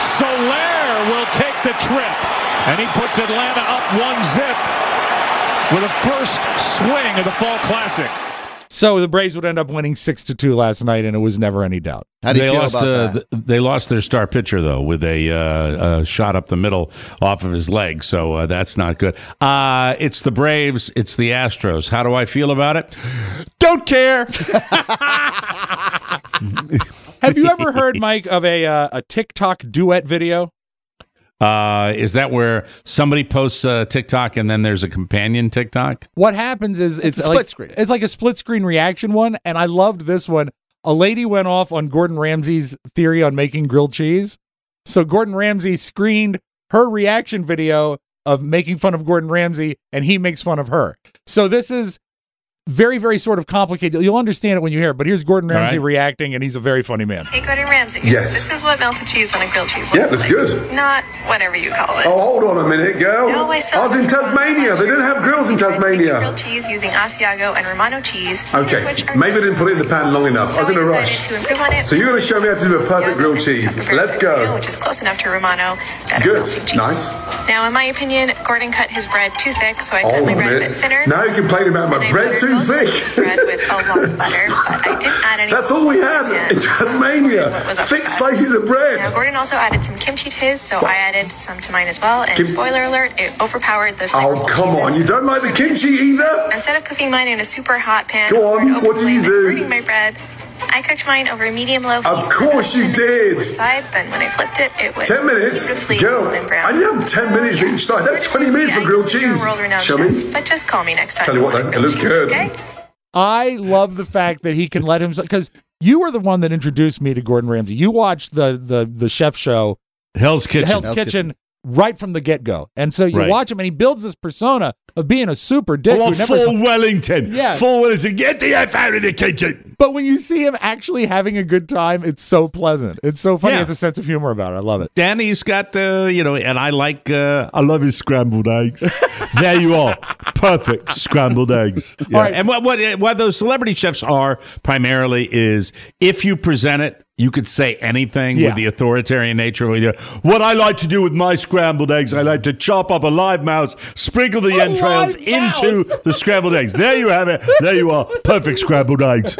Soler will take the trip, and he puts Atlanta up one zip with a first swing of the Fall Classic. So the Braves would end up winning six to two last night, and it was never any doubt. How do you they feel lost, about uh, that? th- They lost their star pitcher, though, with a uh, uh, shot up the middle off of his leg, so uh, that's not good. Uh, it's the Braves. It's the Astros. How do I feel about it? Don't care. Have you ever heard, Mike, of a uh, a TikTok duet video? Uh, is that where somebody posts a TikTok and then there's a companion TikTok? What happens is it's, It's a like, split screen. It's like a split screen reaction one, and I loved this one. A lady went off on Gordon Ramsay's theory on making grilled cheese. So Gordon Ramsay screened her reaction video of making fun of Gordon Ramsay, and he makes fun of her. So this is very, very sort of complicated. You'll understand it when you hear it, but here's Gordon All Ramsay right. reacting, and he's a very funny man. Hey, Gordon Ramsay. Yes. This is what melted cheese on a grilled cheese looks Yeah, that's like. good. Not whatever you call it. Oh, hold on a minute, girl. No, I still I was in Tasmania. They didn't have grills in Tasmania. Grilled cheese using Asiago and Romano cheese. Okay, which are maybe I didn't put it in the pan long enough. I was so in a we rush. decided to improve on it. So you're going to show me how to do a perfect grilled cheese. Let's go. Which is close enough to Romano that Good. are melting cheese. Nice. Now, in my opinion, Gordon cut his bread too thick, so I cut Hold my on a bread a bit minute. thinner. Now you complain about my Then I bread buttered too thick. Bread with a lot of butter, but I didn't add any. That's all we had in Tasmania. Thick slices of bread. Now, Gordon also added some kimchi to his, so I added some to mine as well. And Kim- spoiler alert, it overpowered the Oh, flavorful come cheeses. on. You don't like the kimchi either? Instead of cooking mine in a super hot pan Go over on, an open what did you flame and do? burning my bread, I cooked mine over a medium-low heat. Of course you did. Side, then when I flipped it, it was Ten minutes? beautifully Girl, golden brown. and you have ten minutes each side. That's twenty minutes for grilled cheese. World-renowned Shall we? chef, but just call me next time. Tell you what, though, it looks good. Okay? I love the fact that he can let himself, because you were the one that introduced me to Gordon Ramsay. You watched the the the chef show, Hell's Kitchen. Hell's, Hell's Kitchen, right from the get go, and so you Right. watch him, and he builds this persona of being a super dick. I want who never full Wellington. Yeah. Full Wellington. Get the F out of the kitchen. But when you see him actually having a good time, it's so pleasant. It's so funny. Yeah. He has a sense of humor about it. I love it. Danny's got, uh, you know, and I like, uh, I love his scrambled eggs. There you are. Perfect scrambled eggs. Yeah. All right. And what, what, what those celebrity chefs are primarily is if you present it, you could say anything Yeah. with the authoritarian nature of it. What I like to do with my scrambled eggs, I like to chop up a live mouse, sprinkle the entrails live into the scrambled eggs. There you have it. There you are. Perfect scrambled eggs.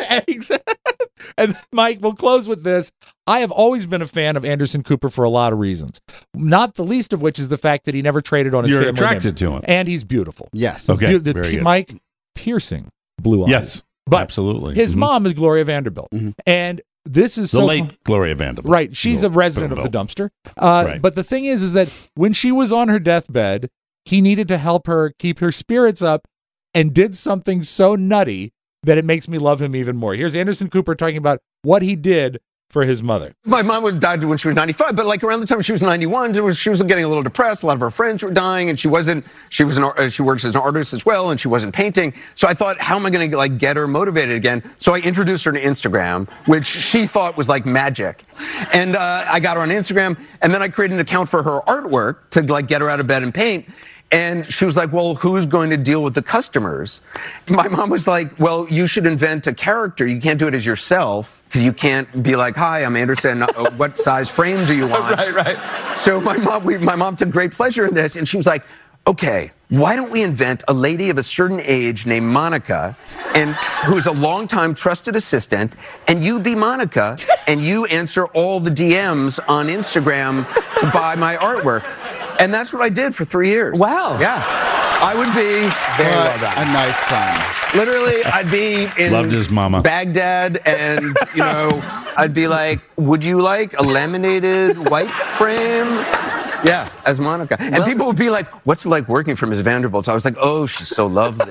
And Mike, we'll close with this. I have always been a fan of Anderson Cooper for a lot of reasons, not the least of which is the fact that he never traded on his You're family attracted name. to him. And he's beautiful. Yes. Okay, Beau- the very P- good. Mike, piercing blue eyes. Yes, But absolutely. His Mhm. mom is Gloria Vanderbilt. And this is The so late fun- Gloria Vanderbilt. Right. She's a resident of the dumpster. Uh, Right. But the thing is, is that when she was on her deathbed, he needed to help her keep her spirits up and did something so nutty that it makes me love him even more. Here's Anderson Cooper talking about what he did for his mother. My mom was died when she was ninety-five, but like around the time she was ninety-one, there was, she was getting a little depressed. A lot of her friends were dying, and she wasn't. She was an ar- uh, she works as an artist as well, and she wasn't painting. So I thought, how am I going to like get her motivated again? So I introduced her to Instagram, which she thought was like magic, and uh, I got her on Instagram, and then I created an account for her artwork to like get her out of bed and paint. And she was like, well, who's going to deal with the customers? My mom was like, well, you should invent a character. You can't do it as yourself because you can't be like, hi, I'm Anderson. Uh, what size frame do you want? Right, right. So my mom, we, my mom took great pleasure in this. And she was like, okay, why don't we invent a lady of a certain age named Monica, and who's a longtime trusted assistant, and you be Monica, and you answer all the D Ms on Instagram to buy my artwork. And that's what I did for three years. Wow. Yeah. I would be very What well done. a nice son. Literally, I'd be in Loved his mama. Baghdad, and you know, I'd be like, "Would you like a laminated white frame?" Yeah, as Monica. And Well- people would be like, "What's it like working for Miz Vanderbilt?" I was like, "Oh, she's so lovely."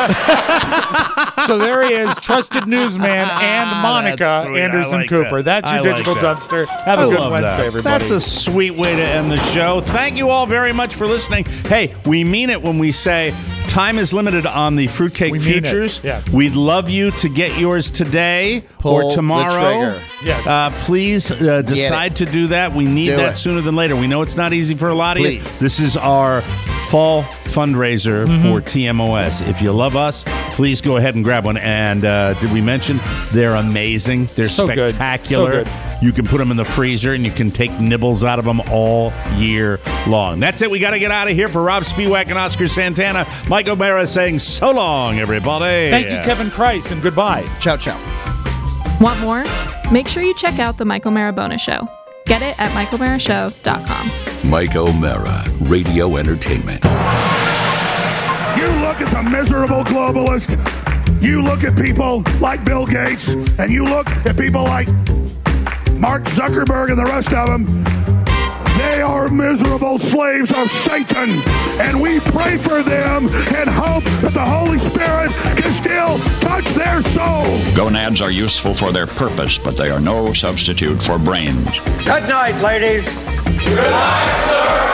So there he is, trusted newsman and Monica That's sweet. I Anderson like Cooper. that. That's your I like digital that. dumpster. Have a I good love Wednesday, that. everybody. That's a sweet way to end the show. Thank you all very much for listening. Hey, we mean it when we say time is limited on the Fruitcake We mean it. Futures. Yeah. We'd love you to get yours today Pull or the tomorrow. trigger. Yes. Uh, please uh, decide to do that. We need Do that it. sooner than later. We know it's not easy for a lot of you. Please. This is our fall fundraiser Mm-hmm. for T M O S. If you love us, please go ahead and grab one. And uh, did we mention they're amazing? They're So good. spectacular. So good. You can put them in the freezer and you can take nibbles out of them all year long. That's it. We got to get out of here. For Rob Spiewak and Oscar Santana, Mike O'Mara saying so long, everybody. Thank you, Kevin Kreis, and goodbye. Ciao, ciao. Want more? Make sure you check out The Michael Marabona Show. Get it at michael mara show dot com. Mike O'Mara, Radio Entertainment. You look at the miserable globalist. You look at people like Bill Gates, and you look at people like Mark Zuckerberg and the rest of them. They are miserable slaves of Satan, and we pray for them and hope that the Holy Spirit can still touch their soul. Gonads are useful for their purpose, but they are no substitute for brains. Good night, ladies. Good night, sir.